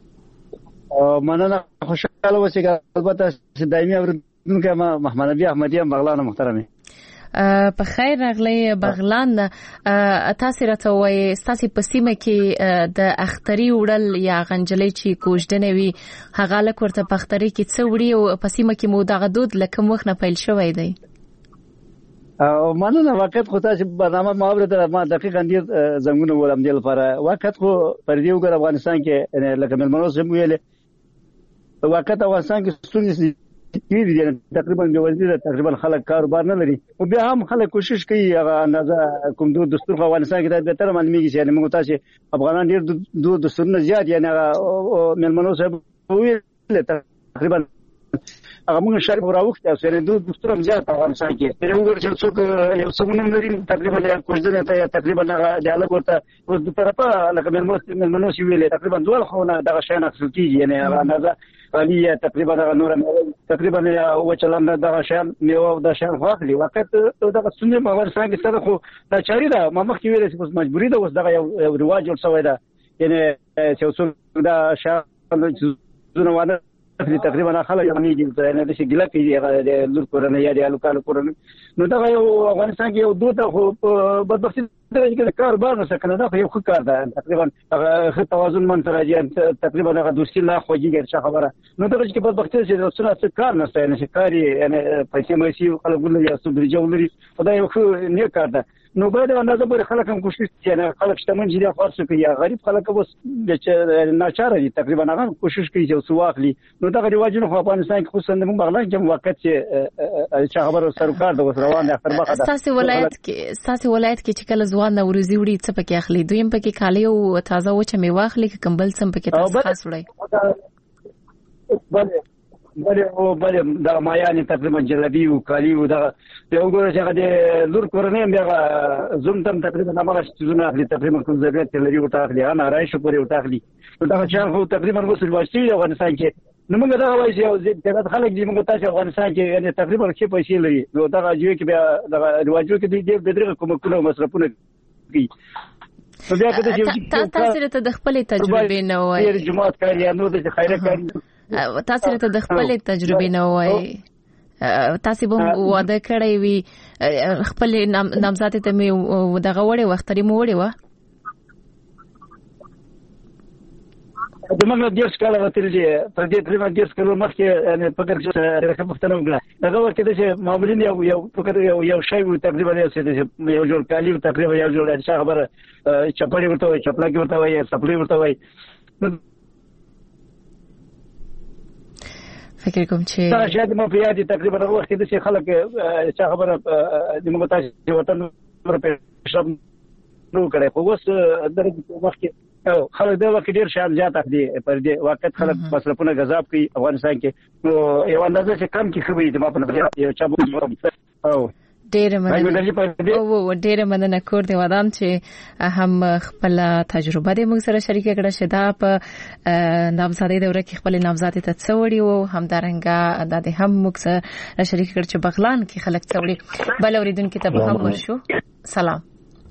او مننه خوشاله اوسئ البته دایمي اوریدونکو ما محمد نبی احمدی بغلان محترمه. په خیر راغلی بغلان تاسو راته وایي تاسو په سیمه کې د اختري وړل یا غنجلې چې کوژدنه وي هغه لکه ورته په اختري کې څه وړي او په سیمه کې مو دغه دود لکه مخ نه پیل شوی دی. او مننه وخت خو تاسو برنامه ماوره در ما دقیقاً دې زنګونه ولم دی لپاره وخت خو پر دې وګور افغانستان کې لکه ملمنو سم ویل وخت افغانستان کې ستونزې دي تقریبا جوړ تقریبا خلک کاروبار نه لري او بیا هم خلک کوشش کوي هغه اندازه کوم دو دستور په افغانستان کې د تر معلومیږي چې موږ تاسو افغانان ډیر دو دستورونه زیات یعنی هغه ملمنو صاحب ویل تقریبا هغه موږ شریف راوخت او سره دوه دستور هم زیات افغانستان کې په وګور چې څوک یو څومره لري تقریبا یا کوژدنه ته تقریبا د علاوه ورته اوس د طرفه لکه ملمنو سی ویل تقریبا دوه خونه دغه شان اخلي یعنی هغه اندازه علی تقریبا نور تقریبا او چلند دغه شان میو د شان واخلي وخت دغه سنې افغانستان کې سره خو دا چاري ده ما مخکې ویل چې مجبوری ده اوس دغه یو رواج جوړ شوی ده یعنی چې اصول دا شان زونه ونه تقریبا خلک یې دي نه د شي ګلا کې د لور کورنۍ یا د لوکال کورنۍ نو دا یو افغانستان کې یو دوه خو بدبختي درې کې کاروبار نه سکنه دا یو ښه کار ده تقریبا هغه توازن من راځي تقریبا هغه دوستي لا خوږیږي څه خبره نو دا چې بدبختي چې څه کار نه ستای نه کاری یعنی پیسې مې سی خلکو یا سودري جوړري خدای یو ښه نه کار ده نو باید اندازه پر خلک هم کوشش کوي خلک شتمن دي خاصه کوي غریب خلک اوس د ناچار دي تقریبا هغه کوشش کوي چې سواخلي نو دا رواجونه په افغانستان کې خصوصا د بغلان کې وخت چې چې خبره سرکار د روان د اختر مخه ده ساسي ولایت کې ساسي ولایت کې چې کله ځوان نوروزي وړي څه پکې اخلي دویم پکې کالی او تازه وچه میوه اخلي کمبل سم پکې تاسو خاص وړي بله بله او بله دا مایان تقریبا جلبي او کالی او دا یو ګور چې د لور کورنۍ بیا زوم تم تقریبا هغه څه اخلي تقریبا کوم ضرورت لري او تاخلي انا رايش پورې او تاخلي دا چې خو تقریبا وصل واشي افغانستان کې نو موږ دا وایي چې د خلک دي موږ تاسو افغانستان کې یعنی تقریبا څه پیسې لري نو دا راځي چې بیا د رواجو کې د دغه کوم کوم مصرفونه کوي تاسو ته د خپل تجربه نه وایي جماعت کاری یا نو د خیره کاری تاسو ته د خپل تجربه نه وایي تاسو به واده کړی وي خپل نامزاد ته مې دغه وړي وخت لري مو وړي و د موږ د ډیر کاله وتل دي په دې تقریبا ډیر کاله مخکې یعنی په کار کې راکه پښتنه وګړه هغه وخت چې معمولین یو یو فکر یو یو شی تقریبا یو څه یو جوړ کالی تقریبا یو جوړ څه خبره چپړی ورته وي چپلاکی ورته وي سپلی ورته وي فکر کوم چې دا شاید مو په یاد تقریبا هغه وخت چې خلک څه خبره د موږ تاسو وطن پر پېښم نو کړي خو اوس درې وخت او خلک دا وخت ډیر شان زیات اخلي پر دې وخت خلک مصرفونه غذاب کوي افغانستان کې نو یو اندازه چې کم کې خبرې د ما په نظر یو چا او ډیر مننه او ډیر مننه کور دی ودان چې هم خپل تجربه د موږ سره شریک کړه چې دا په نامزادي دوره کې خپل نامزادي ته څوړي او هم درنګا د هم موږ سره شریک کړ چې بغلان کې خلک څوړي بل اوریدونکو ته به هم ورشو سلام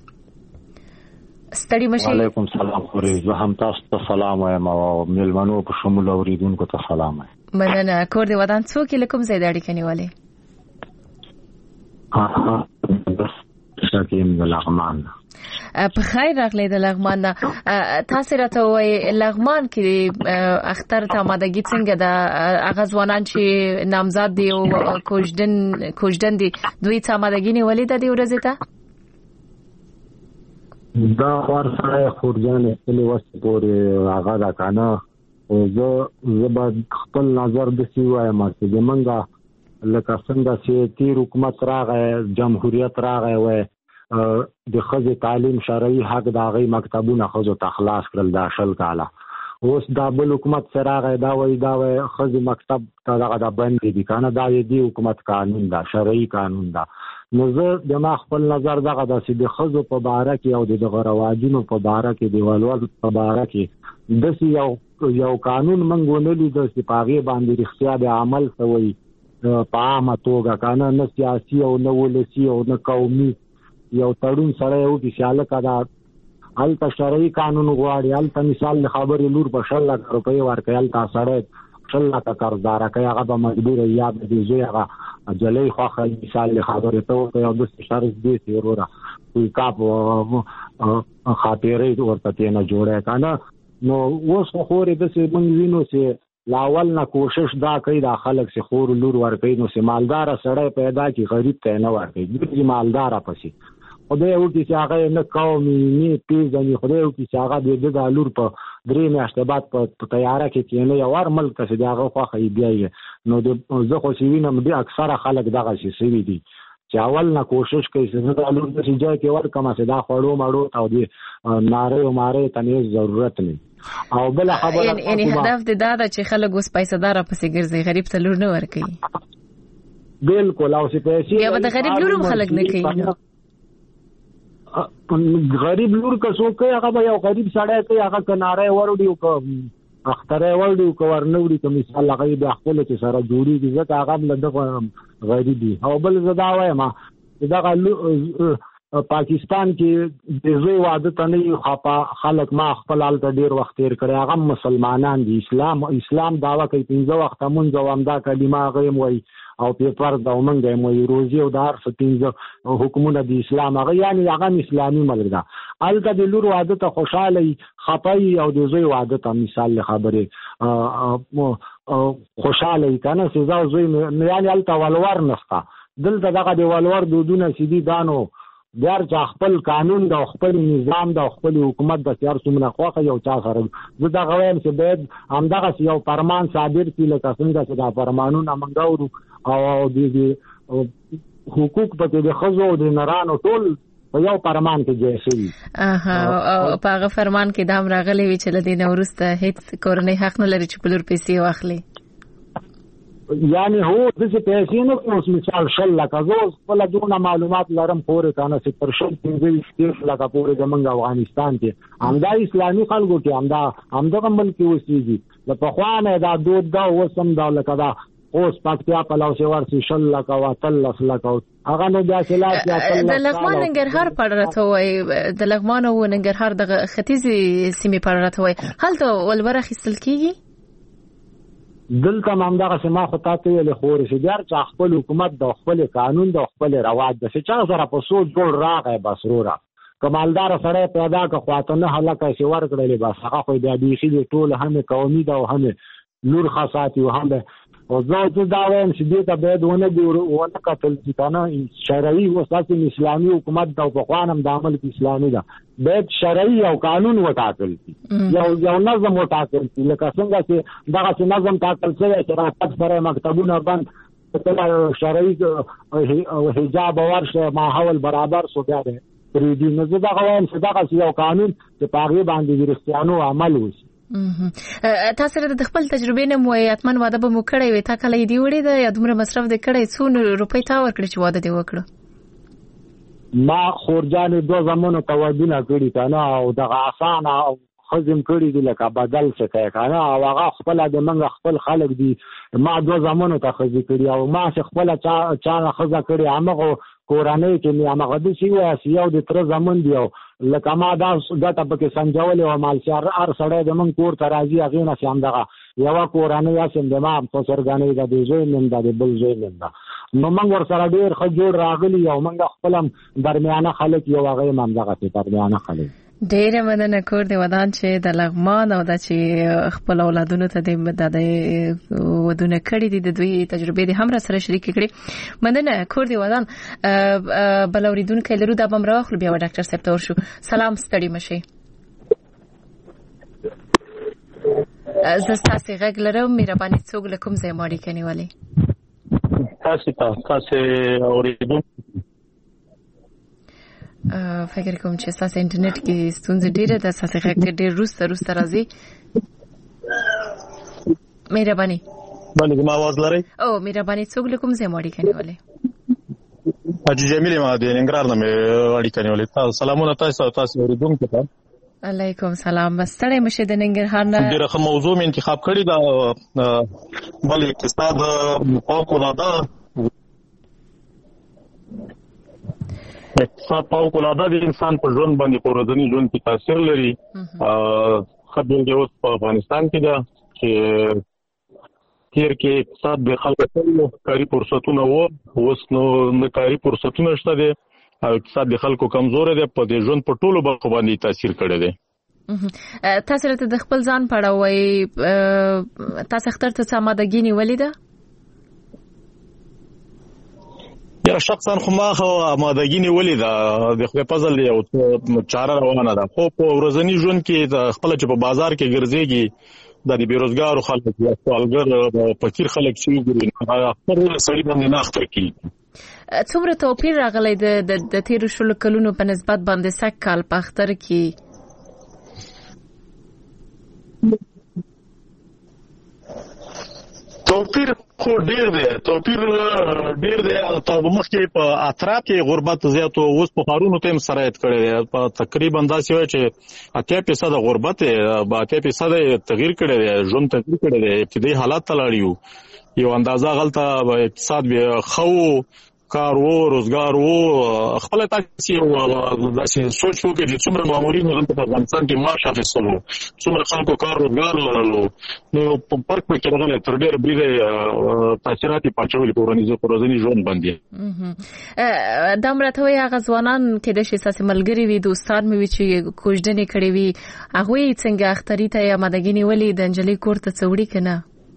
ستړي مشي وعلیکم سلام خوري زه هم تاسو ته سلام وایم او ملمنو په شمول اوریدونکو ته سلام وایم مننه کور دی ودان څوک لکم زید اړیکې نیولې ها ها بس شاکیم د لغمان په خیر راغلی د لغمان تاسو راته وایي لغمان کې اختر ته آمادګي څنګه ده هغه ځوانان چې نامزاد دي او کوژدن کوژدن دي دوی ته آمادګي نیولې ده د ورځې ته دا خور سره خورجان خپل وسه پورې هغه دا کنه او زه زه به خپل نظر د سی وایم چې منګه لکه څنګه چې تیر حکومت راغی جمهوریت راغی وای د ښځې تعلیم شرعي حق د هغې مکتبونه ښځو ته خلاص کړل دا شل کاله. اوس دا بل حکومت سره راغی دا وایي دا وایي ښځې مکتب ته دغه د بندې دي که نه دا د دې حکومت قانون ده شرعي قانون ده. نو زه د ما خپل نظر دغه ده چې د ښځو په باره کې او د دغه رواجونو په باره کې د ولور په باره کې داسې یو یو قانون موږ ونه لیده چې په هغې باندې رښتیا د عمل کوي په عامه توګه که نه نه سیاسي او نه ولسي او نه قومي یو تړون سره یې وکړي چې هلکه دا هلته شرعي قانون غواړي هلته مثال د خبرې لور په شل لکه روپۍ ورکوي هلته سړی شل لکه قرضداره کوي هغه به مجبوره یا به د زوی هغه جلۍ خوښوي مثال د خبرې ته ورته یو داسې شرط دی چې وروره کوي کاپ خاطرې ورته ترېنه جوړی که نه. نو اوس خو خورې داسې موږ وینو چې له اول نه کوشش دا کوي دا خلک چې خور لور ورکوي نو چې مالداره سړی پیدا کړي غریب ته یې نه ورکوي ګرځي مالداره پسې خدای وکړي چې هغه نه قومي نه پیژني خدای وکړي چې هغه د ده د لور په درې میاشتې بعد په تیاره کې کښېني یو هر ملک ته چې د هغه خوښه یې بیا یې نو د زه خو چې وینم د اکثره خلک دغسې شوي دي چې اول نه کوشش کوي چې زه دا لور داسې ځای کې ورکړم چې دا خوړو مړو ته او د نارې و مارې ته مې ضرورت نه. او بله خبره یعنې هدف دې دا ده چې خلک اوس پیسه داره پسې ګرځي غریب ته لور نه ورکوي. بالکل او چې پیسې بیا به د غریب لور هم خلک نه کوي. غریب لور که څوک کوي هغه به یو غریب سړی کوي هغه که ناری وروړي او که اختری وروړي او که ور نه وړي که مثال هغه یې بیا خپله چې سره جوړېږي ځکه هغه هم له دغه غریب وي. او بل زه دا وایم چې دغه پاکستان کې د زوی واده ته نه وي خلک ما خپل هلته ډېر وخت تېر کړی هغه هم مسلمانان دي اسلام اسلام دعوه کوي پنځه وخته مونځ او همدا کلمه هغه هم وایي او پیپر دا ومنګ هم وایي روزي او د هر څه پنځه حکمونه د اسلام هغه یعنې هغه هم اسلامي ملک ده. هلته د لور واده ته خوشحاله وي خفه وي او د زوی واده ته مثال له خبرې خوشحاله وي که نه چې زه زوی یعنې هلته ولور نشته. دلته دغه د ولور دودونه چې دي دا نو د هر چا خپل قانون ده او خپل نظام ده او خپل حکومت ده چې هر څومره خوښه یو چا سره زه دغه وایم چې باید همدغسې یو فرمان صادر کړي لکه څنګه چې دا فرمانونه موږ اورو او د حقوق پکې د ښځو او د نرانو ټول په یو فرمان کې ځای شوي. او په هغه فرمان کې دا هم راغلی وي چې له دې نه وروسته هېڅ کورنۍ حق نه لري چې په لور پیسې واخلي. یعنی هو داسې پیسې نه کوم اوس مثال شل لکه زه اوس خپله دونه معلومات لرم پورې که نه چې تر شل پنځه ویشت دېرش لکه پورې زموږ افغانستان کې همدا اسلامي خلکو کې همدا همدغه ملک کې اوسېږي له پخوا نه دا دود ده اوس هم دا لکه دا اوس پکتیا پلاو چې ورسي شل لکه او اتلس لکه هغه نو بیا چې د لغمان ننګرهار په اړه راته وایي د لغمان او ننګرهار دغه ختیځې سیمې په اړه راته وایي هلته ولور اخیستل کېږي. دلته هم همدغسې ما خو تا ته ویلې خورې چې د هر چا خپل حکومت د خپل قانون د خپل رواج د چې چا سره په سوچ جوړ راغی بس وروره که مالداره سړی پیدا که خواته نه هلکه چې ورکړلې بس هغه خو بیا بیخي د ټول هم قومي ده او هم لور ښه ساتي او هم او زه دا وایم چې دې ته باید ونه ونه کتل چې که نه شرعي اوس داسې اسلامي حکومت ده او پخوا هم د ملک اسلامي ده باید شرعي او قانون وټاکل شي یو یو نظم وټاکل شي لکه څنګه چې دغسې نظم ټاکل شوی چې راتګ سره مکتبونه بند شرعي او حجاب ورشه ماحول برابر شو بیا دی پرېږدي. نو زه دغه وایم چې دغسې یو قانون چې په هغې باندې د رښتیانو عمل وشي. تاسو د خپل تجربې نه مو اتمن واده به مو کړی وي تا کله یې دی وړې ده یا دومره مصرف دې کړی څو روپۍ تا ورکړې چې واده دې وکړه؟ ما خورجانې دوه زمونو ته ودونه کړي که نه او دغه اسانه ښځې م کړي دي لکه بدل چې کوې که نه او هغه خپله د موږ خپل خلک دي ما دوه زمونو ته ښځې کړي او ما چې خپله چا چا نه ښځه کړې همغو کورنۍ کې مې همغه داسې ووایه چې یو د تره زمون دی او لکه ما دا ګټه پکې سنجولې وه مال چې هر سړی د موږ کور ته راځي هغې نه چې همدغه یوه کورنۍ هسې هم د ما خسرګنۍ ده د زوی مې هم ده د بل زوی مې هم ده نو موږ ورسره ډېر ښه جوړ راغلي او موږ خپل هم درمیانه خلک یو هغه هم همدغسې درمیانه خلک. ډېره مننه کور دې ودان چې د لغمان او دا چې خپل اولادونو ته د ودونه کړي دي د دوی تجربې دې هم را سره شریکې کړي. مننه کور دې ودان. بل اورېدونکی لرو دا به هم راواخلو بیا به ډاکټر صاحب ته ورشو. سلام ستړي مه شئ. زه ستاسې غږ لرم مهرباني څوک له کوم ځای مو اړیکه نیولې؟ تاسو ته تاسو اوریدونکو فکر کوم چې تاسو انټرنیټ کې ستونزې ډېره ده تاسو هغه ډېر روسته روسته راځي مهرباني باندې ما आवाज لري او مهرباني څوک کوم ځای ماړي کنيولې حاجی جمیل ما د ننګرهار نه ماړي کنيولې تاسو سلامونه تاسو تاسو اوریدونکو ته علیکم سلام مستړی مشه د ننګرهار نه ډېر ښه موضوع مې انتخاب کړی دا بل اقتصاد فوق العاده اقتصاد فوق العاده د انسان په ژوند باندې په ورځني ژوند کې تاثیر لري خبرې د اوس په افغانستان کې ده چې تیر کې اقتصاد د خلکو ته کاري فرصتونه وو اوس نو نه کاري فرصتونه شته دي او اقتصاد د خلکو کمزور دی په دې ژوند په ټولو برخو باندې تاثیر کړی دی تاسو راته د خپل ځان پړاوي تاسو اختر ته سمادګی نیولې ده یا شخصا خو ما خو آمادګی نیولې ده د خپل فضل دی او چاره روانه ده خو په ورځني ژوند کې د خپل چې په بازار کې ګرځېږي د بیروزګارو خلک یا سوالګر فقیر خلک چې ګوري هغه خپل سړي باندې نه اخته کی څومره توپیر راغلی د د تیر شلو کلونو په نسبت باندې سک کال په اختر کې توپیر خو ډیر دی توپیر ډیر دی تر مخکې په اطراف کې غربت زیاتو اوس په خارونو ته سرایت کړي په تقریبا داسې وای چې اتیا فیصد غربت به اتیا فیصد تغییر کړي ژوند تغییر کړي ابتدایي حالات ته لاړیو یو اندازه غلطه اقتصاد به خو کار وو روزګار وو خپل تاسو داسې سوچ وکړئ چې څومره مامورین دلته په افغانستان کې معاش اخیستلو څومره خلکو کار روزګار لرلو نو په فرق کې راغلی تر ډېره بریده تاثیرات یې پاچولي په ورځني ژوند باندې دا مرته وایي هغه ځوانان کېدای شي ستاسې ملګري وي دوستان مې وي چې کوژدنې کړې وي هغوی څنګه اختري ته یې آمادګي نیولې د نجلۍ کور ته څه وړي که نه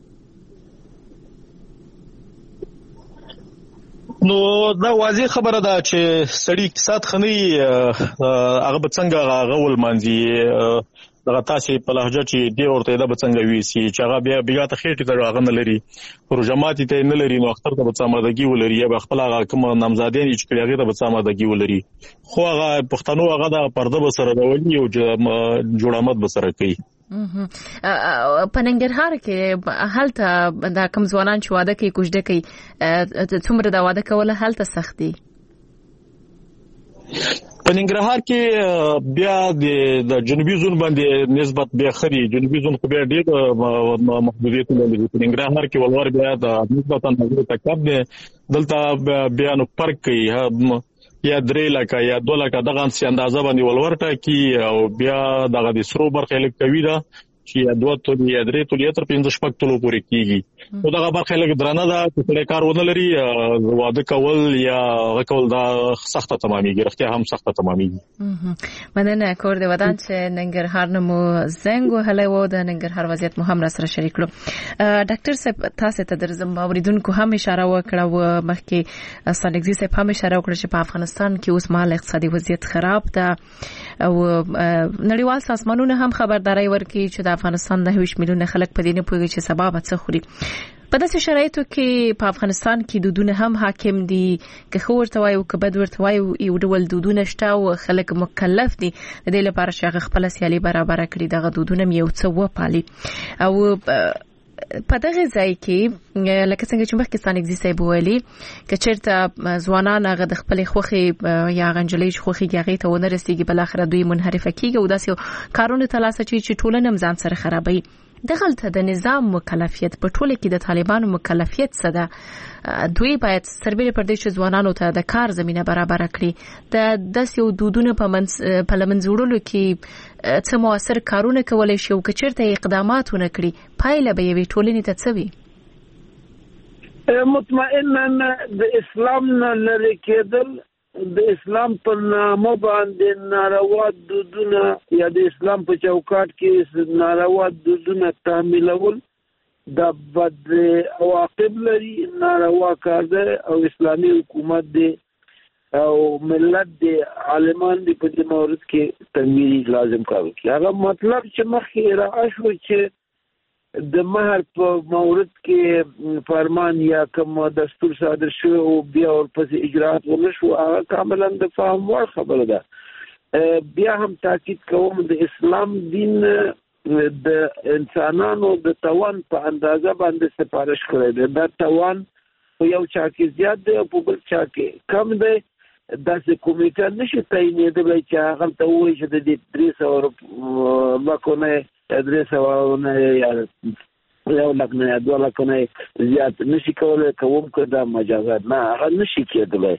نو دا واضح خبره ده چې سړی اقتصاد خني هغه به څنګه هغه ولمانځي دغه تاسو په لهجه چې دی ورته دا به څنګه ویسي چې هغه بیا بیا ته خېټه ته هغه نه لري پروژماتي ته نه لري نو اختر ته به څامدګي ولري یا خپل هغه کوم نامزادین چې کړي هغه ته به څامدګي ولري خو هغه پښتنو هغه د پرده به سره راولي او جوړامت به سره کوي په ننګرهار کې هلته دا کوم ځوانان چې واده کوي کوژده کوي څومره دا واده کوله هلته سخت دي په ننګرهار کې بیا د جنوبي زون باندې نسبت بیا خري جنوبي زون خو بیا ډېر محدودیت لري په ننګرهار کې ولور بیا د نسبتا نظر تکب دي دلته بیا نو فرق کوي یا درې لکه یا دوه لکه دغه څه اندازه باندې ولور ټاکي او بیا دغه د سرو برخه لک کوي دا چې یا دوه ټول یا درې ټول تر پنځه شپږ ټول پورې کیږي نو دغه برخه لک درنه ده چې کار ونه لري واده کول یا غکول دا سخته تمامېږي رښتیا هم سخته تمامېږي مننه کور د ودان چې ننګرهار نمو زنګ وهلی و د ننګرهار وضعیت مو هم را سره شریک کړو ډاکټر صاحب تاسو ته درځم اوریدونکو هم اشاره وکړه و مخکې سالګزي صاحب هم اشاره وکړه چې په افغانستان کې اوس مال اقتصادي وضعیت خراب ده او نړیوال سازمانونه هم خبرداري ورکړي چې د افغانستان د هیڅ میلیونه خلک په دې نه پوهیږي چې سبب څه خوري په داسې شرایطو کې په افغانستان کې دودونه هم حاکم دي که خو ورته وایي او که بد ورته وایي یو ډول دودونه شته او خلک مکلف دي د دې لپاره چې هغه خپل سیالي برابر کړي دغه دودونه یو څه وپالي او په دغه ځای کې لکه څنګه چې مخکې ستانګزي صاحب ویلي که چېرته ځوانان هغه د خپلې خوښې یا هغه نجلۍ چې خوښېږي هغې ته ونه رسېږي بالاخره دوی منحرفه کېږي او داسې کارونو ته لاس اچوي چې ټولنه هم ځان سره خرابوي دغلته د نظام مکلفیت په ټوله کې د طالبانو مکلفیت څه ده دوی باید سربېره پر دې چې ځوانانو ته د کار زمینه برابر کړي د داسې دودونو په منځ په لمنځه وړلو کې څه مؤثر کارونه کولای شي او که چېرته اقدامات ونه کړي پایله به یوې ټولنې ته څه وي مطمئنا د اسلام نه لرې کېدل د اسلام پر نامه باندې ناروا دودونه یا د اسلام په چوکاټ کې ناروا دودونه تعمیلول د بد عواقب لري ناروا کار دی او اسلامي حکومت دی او ملت دی عالمان دی په دې مورد کې تنویر لازم کار وکړي هغه مطلب چې مخکې راځو چې د مہر په مورد کې فرمان یا کوم دستور صادر شو او بیا ورپسې اجرات ونشو هغه کاملا د فهم وړ خبره ده. بیا هم تاکید کوم د اسلام دین د انسانانو د توان په اندازه باندې سپارښت کړی دی. دا توان په یو چا کې زیات دی او په بل چا کې کم دی. داسې کمیټه نشي تعینېدلی چې هغه ته ووایي چې د دې درې سوه لکو نه درې سوه نه یا یو لک نه یا دوه لکو نه زیات نشي کولی کوم که دا مجازات نه هغه نشي کېدلی.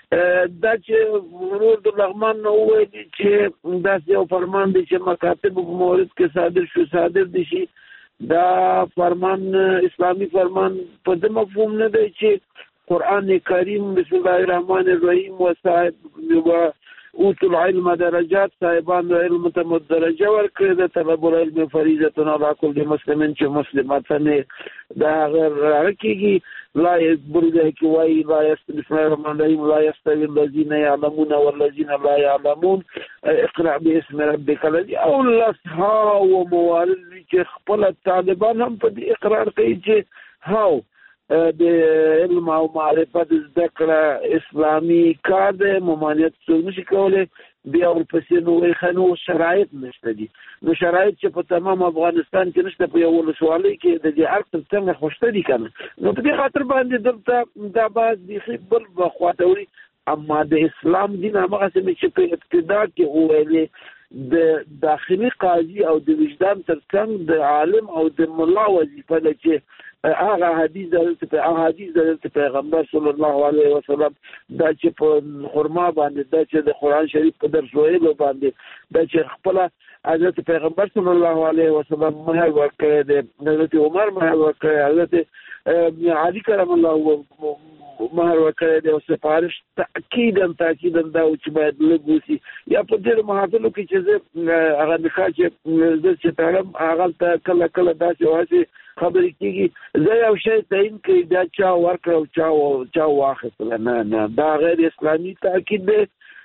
دا چې ورور د لغمان نه وویلي چې داسې یو فرمان دی چې مکاتب په مورد کې صادر شو صادر دي شي، دا فرمان اسلامي فرمان په دې مفهوم نه دی چې قرآن کریم بسم الله الرحمن الرحیم و صاحب و اوتو العلم درجات صاحبان علم ته مدرجه ورکړي د طلب العلم فریضه علی کل مسلم چې مسلماتنه دا هغه کېږي لا برده کې وایي لا بسم الله الرحمن الرحیم لا یستوی الذین یعلمون والذین لا یعلمون اقرأ باسم ربک الذی او الله و موارد چې خپل طالبان هم په دې اقرار کوي چې هاو د علم او معرفت زده کړه اسلامي کار دی، ممانعت څوک نشي کولی. بیا ورپسې نو وایي ښه نو شرایط نشته دي. نو شرایط چې په تمام افغانستان کې نشته، په یو ولسوالۍ کې د دې هر څه څنګه خو شته دي که نه. نو په دې خاطر باندې دلته دا باز بیخي بل خواته وړي. اما د اسلام دین همغسې مې چې په ابتدا کې وویلې د داخلي قاضي او د وجدان تر څنګ د عالم او د ملا وظیفه ده چې هغه حدیث د حدیث د پیغمبر صلی الله علیه وسلم دا چې په خرما باندې دا چې د قرآن شریف په درس ویلو باندې دا چې خپل حضرت پیغمبر صلی الله علیه وسلم مهر ورکړی دی، حضرت عمر مهر ورکړی، حضرت علي کرم الله مهر ورکړی دی او سفارش تاکیدا تاکیدا دا چې باید لږ وشي. یا په ډېرو محافلو کې چې زه هغه نکاح چې زه چې تړم هغه ته کله کله داسې واسې خبرې کېږي زه یو شی تعین کوي دا چا ورکړه او چا چا واخیستله. نه نه دا غیر اسلامي تاکید دی.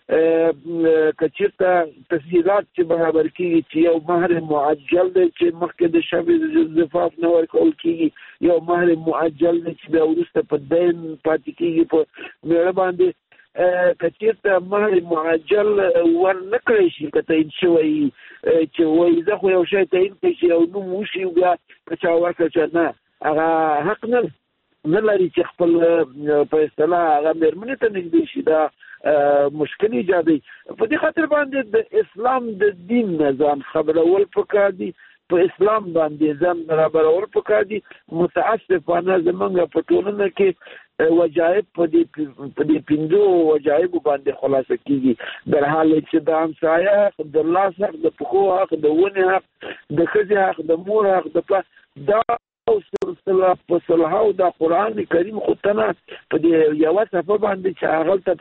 که چېرته تسهیلات چې برابر کېږي چې یو مهر معجل دی چې مخکې د شب زفاف نه ورکول کېږي، یو مهر معجل دی چې بیا وروسته په دین پاتې کېږي په مېړه باندې. که چېرته مهر معجل ور نه کړی شي که تعین شوی چې وایي زه خو یو شی تعین کړی چې یو نوم وشي بیا که چا ورکړه چې نه هغه حق نه نه لري چې خپل په اصطلاح هغه مېرمنې ته نږدې شي. دا مشکل ایجادوي. په دې خاطر باندې د اسلام د دین نظام خبرول پکار دي، په اسلام باندې ځان برابرول پکار دي. متاسفانه زمونږ په ټولنه کې وجایب په دې په دې پنځو وجایبو باندې خلاصه کېږي، در حال چې د همسایه حق، د لاس حق، د پښو حق، د ونې حق، د ښځې حق، د مور حق، د پلار دا او سلسله په صلح او د قرآن کریم خو تنه په دې یوه صفحه باندې چې هغه ته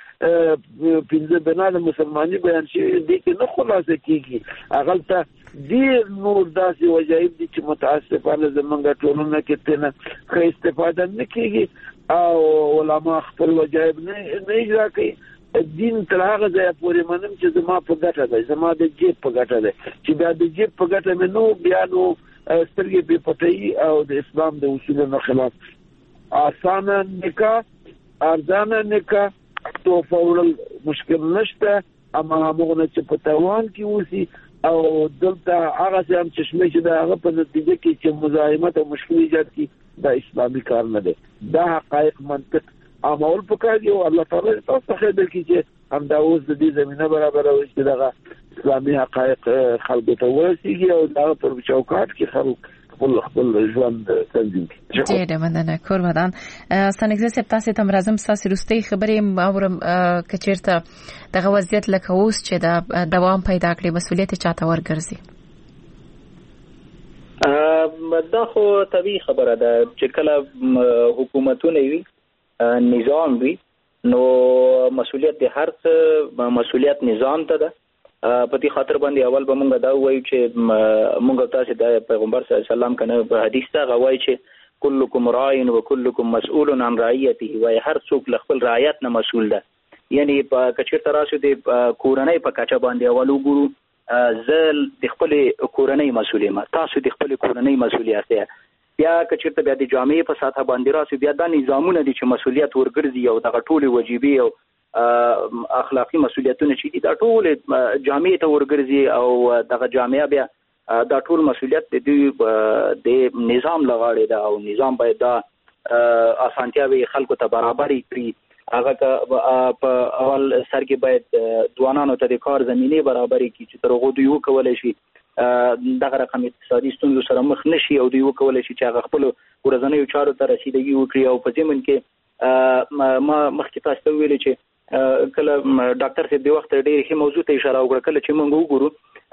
پکې پنځه بنا د مسلمانۍ بیان شوي دي کې نه خلاصه کېږي. هغه ته ډېر نور داسې وجایب دي چې متاسفانه زمونږ ټولنه کې ترنه ښه استفاده نه کېږي او علما خپل وجایب نه اجرا کوي. دین تر هغه ځایه پورې منم چې زما په ګټه دی، زما د جیب په ګټه دی، چې بیا د جیب په ګټه مې نو بیا نو سترګې بې پټوي او د اسلام د اصولو خلاف. اسانه نکاح، ارزانه نکاح، توفه وړل مشکل نشته، اما همغونه چې په توان کې اوسي او دلته هغه څه هم چشمه چې د هغه په نتیجه کې چې مزاحمت او مشکل ایجاد کړي دا اسلامي کار نه دی. دا حقایق منطق عمل پکار دی او الله تعالی تاسو ته خیر درکړي چې همدا اوس د دې زمينه برابروي چې دغه اسلامي حقایق خلکو ته ورسیږي او دا پر چوکاټ کې خلک خپل خپل ژوند تنظیم کړي. ډېر مننه کورمدان. ستانګزه سپ تاسو ته مرزم تاسو روستي خبرې اورم کچیرته دغه وضعیت لکه اوس چې دا دوام پیدا کړي مسولیت چاته ورګرځي. دا خو طبيعي خبره ده چې کله حکومتونه وي نظام وي نو مسولیت د هر څه مسولیت نظام ته ده. په دې خاطر باندې اول به مونږ دا وایو چې مونږ تاسو د پیغمبر صلی الله علیه وسلم کنه په حدیث ته غواړي چې کلکم راعین و کلکم مسئول عن رعیته، وای هر څوک له خپل رعایت نه مسئول ده. یعنی په کچیر تراسو د کورنۍ په کچه باندې اول وګورو زل د خپل کورنۍ مسؤلیت ما تاسو د خپل کورنۍ مسؤلیت بیا که چیرته بیا د جامعې په ساته باندې راسي بیا د نظامونه دي چې مسؤلیت ورګرځي او دغه ټول واجبي او اخلاقی مسؤلیتونه چې دا ټول جامعې ته ورګرځي او دغه جامعه بیا دا ټول مسؤلیت د د نظام لغاړي دا او نظام باید دا اسانتیاوي خلکو ته برابرۍ کړي هغه په اول سر کې باید ځوانانو ته د کار زمينه برابرۍ کړي چې تر هغه دوی وکولای شي دغه رقم اقتصادي ستونزو سره مخ نشي او دوی وکولای شي چې هغه خپل ورځنیو چارو ته رسیدګي وکړي او په ضمن کې ما مخکې تاسو ته ویل چې کله ډاکټر صاحب د وخت ډېر ښه موضوع ته اشاره وکړه کله چې موږ وګورو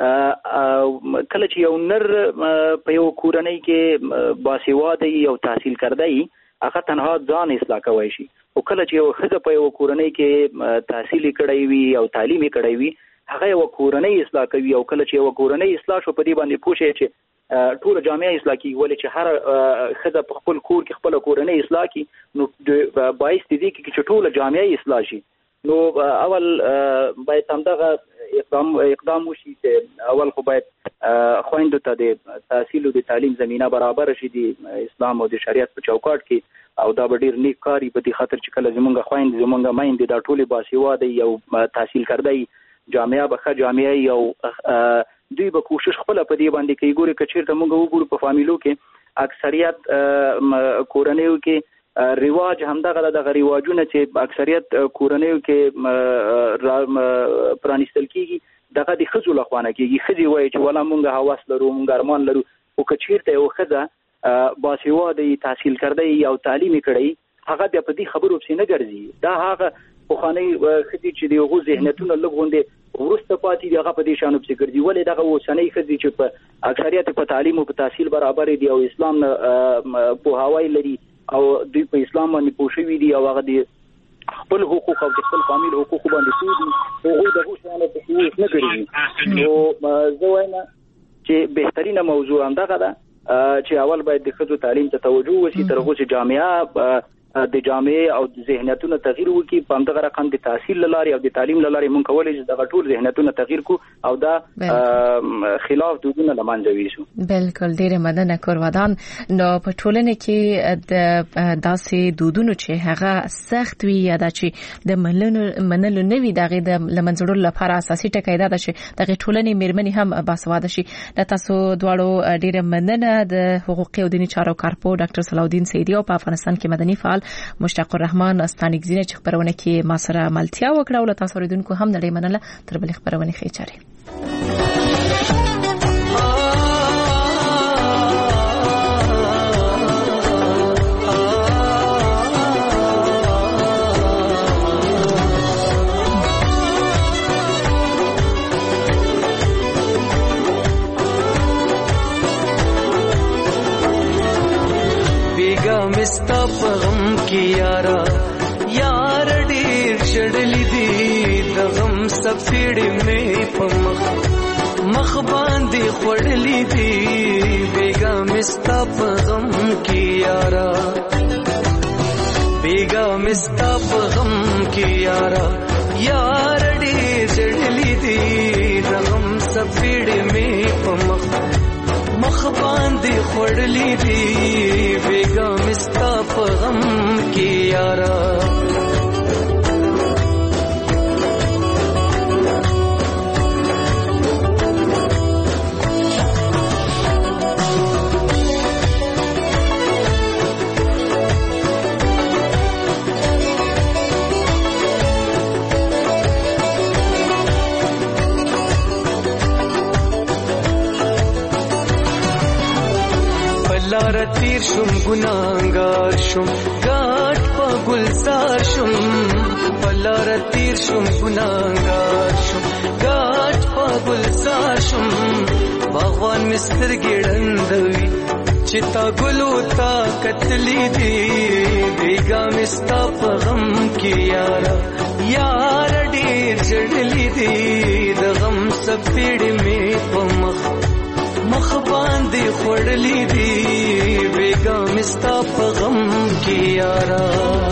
کله چې یو نر په یو کورنۍ کې باسواده او تحصیل کرده‌ای هغه تنها ځان اصلاح کوي شي او کله چې یو ښځه په یو کورنۍ کې تحصیل کړی وي او تعلیم کړی وي هغه یو کورنۍ اصلاح کوي او کله چې یو کورنۍ اصلاح شو په دې باندې پوښي چې ټول جامعه اصلاح کی ولې چې هر ښځه په خپل کور کې خپل کورنۍ اصلاح کی نو باعث دي چې ټول جامعه اصلاح شي نو اول باید همدغه اقدام اقدام وشي چې اول خو باید خويندو ته د تحصیل او د تعلیم زمينه برابر شي د اسلام او د شریعت په چوکاټ کې او دا به ډیر نیک کاری په دې خاطر چې کله زمونږ خويند زمونږ مایند د ټولي باسواده یو تحصیل کردای جامعه به جامعه یو دوی به کوشش خپل په دې باندې کوي ګوري کچیر ته موږ وګورو په فامیلو کې اکثریت کورنیو کې رواج همدغه دغه رواجونه چې اکثریت کورنیو کې پرانیستل کیږي دغه د خزو لخوانه کیږي خزي وایي چې ولا مونږه حواس لرو مونږ ارمان لرو او کچیرته یو خزه باسواده تحصیل کردی او تعلیم کړی هغه د پدې خبرو څخه نه ګرځي دا هغه خوخاني خزي چې دی غو ذهنیتونه لګوندې ورسته پاتې دی هغه په دې شانو څخه ګرځي ولې دغه وسنۍ خزي چې په اکثریت په تعلیم او په تحصیل برابر دي او اسلام په هواي لري او دوی په اسلام باندې پوښوي دي او هغه دي خپل حقوق او خپل فامیل حقوق باندې سودي هغه د هوښانه په څیر نه کوي نو زه وایم چې بهترینه موضوع هم دغه ده چې اول باید د خځو تعلیم ته توجه وشي تر هغه چې جامعه د جامعه او د ذهنیتونو تغییر وکړي په همدغه رقم د تحصیل لاري او د تعلیم لاري مونږ کولای شو دغه ټول ذهنیتونه تغییر کو او دا خلاف دودونه لمانځه ویسو بالکل ډیره مدنه کورودان نو په ټولنه کې د داسې دودونو چې هغه سخت وي یا د چې د منلو منلو نوي دغه د لمنځړو لپاره اساسي ټکی دا چې دغه ټولنې میرمنې هم باسواده شي د تاسو دواړو ډیره مدنه د حقوقي او دینی چارو کارپو ډاکټر صلاح الدین سیدی او په افغانستان کې مدني فعال مشتاق الرحمن استانګزینه چې خبرونه کې ما سره ملتیا وکړه او تاسو ریدونکو هم نړۍ منله تر بل خبرونه خې چاره مستا پغم کی یارا یار ډیر چړلی دی د غم سفیړ می پمخ مخ باندې خړلی دی بیگا مستا پغم کی یارا بیگا مستا پغم کی یارا یار ډیر چړلی دی د غم سفیړ می پمخ مخ باندې خړلی دی بیگا مستا په غم کې یارا لار تیر شم ګناګار شم ګاټ په ګلزار شم بلار تیر شم ګناګار شم ګاټ په ګلزار شم باغوان مستر ګړندوي چې تا ګلو تا کتلی دی بیگا مستا په غم کې یارا یار ډیر جړلی دی د غم سپېړ می په مخ مخ باندې خړلې دی بیگا مستا په غم کې یارا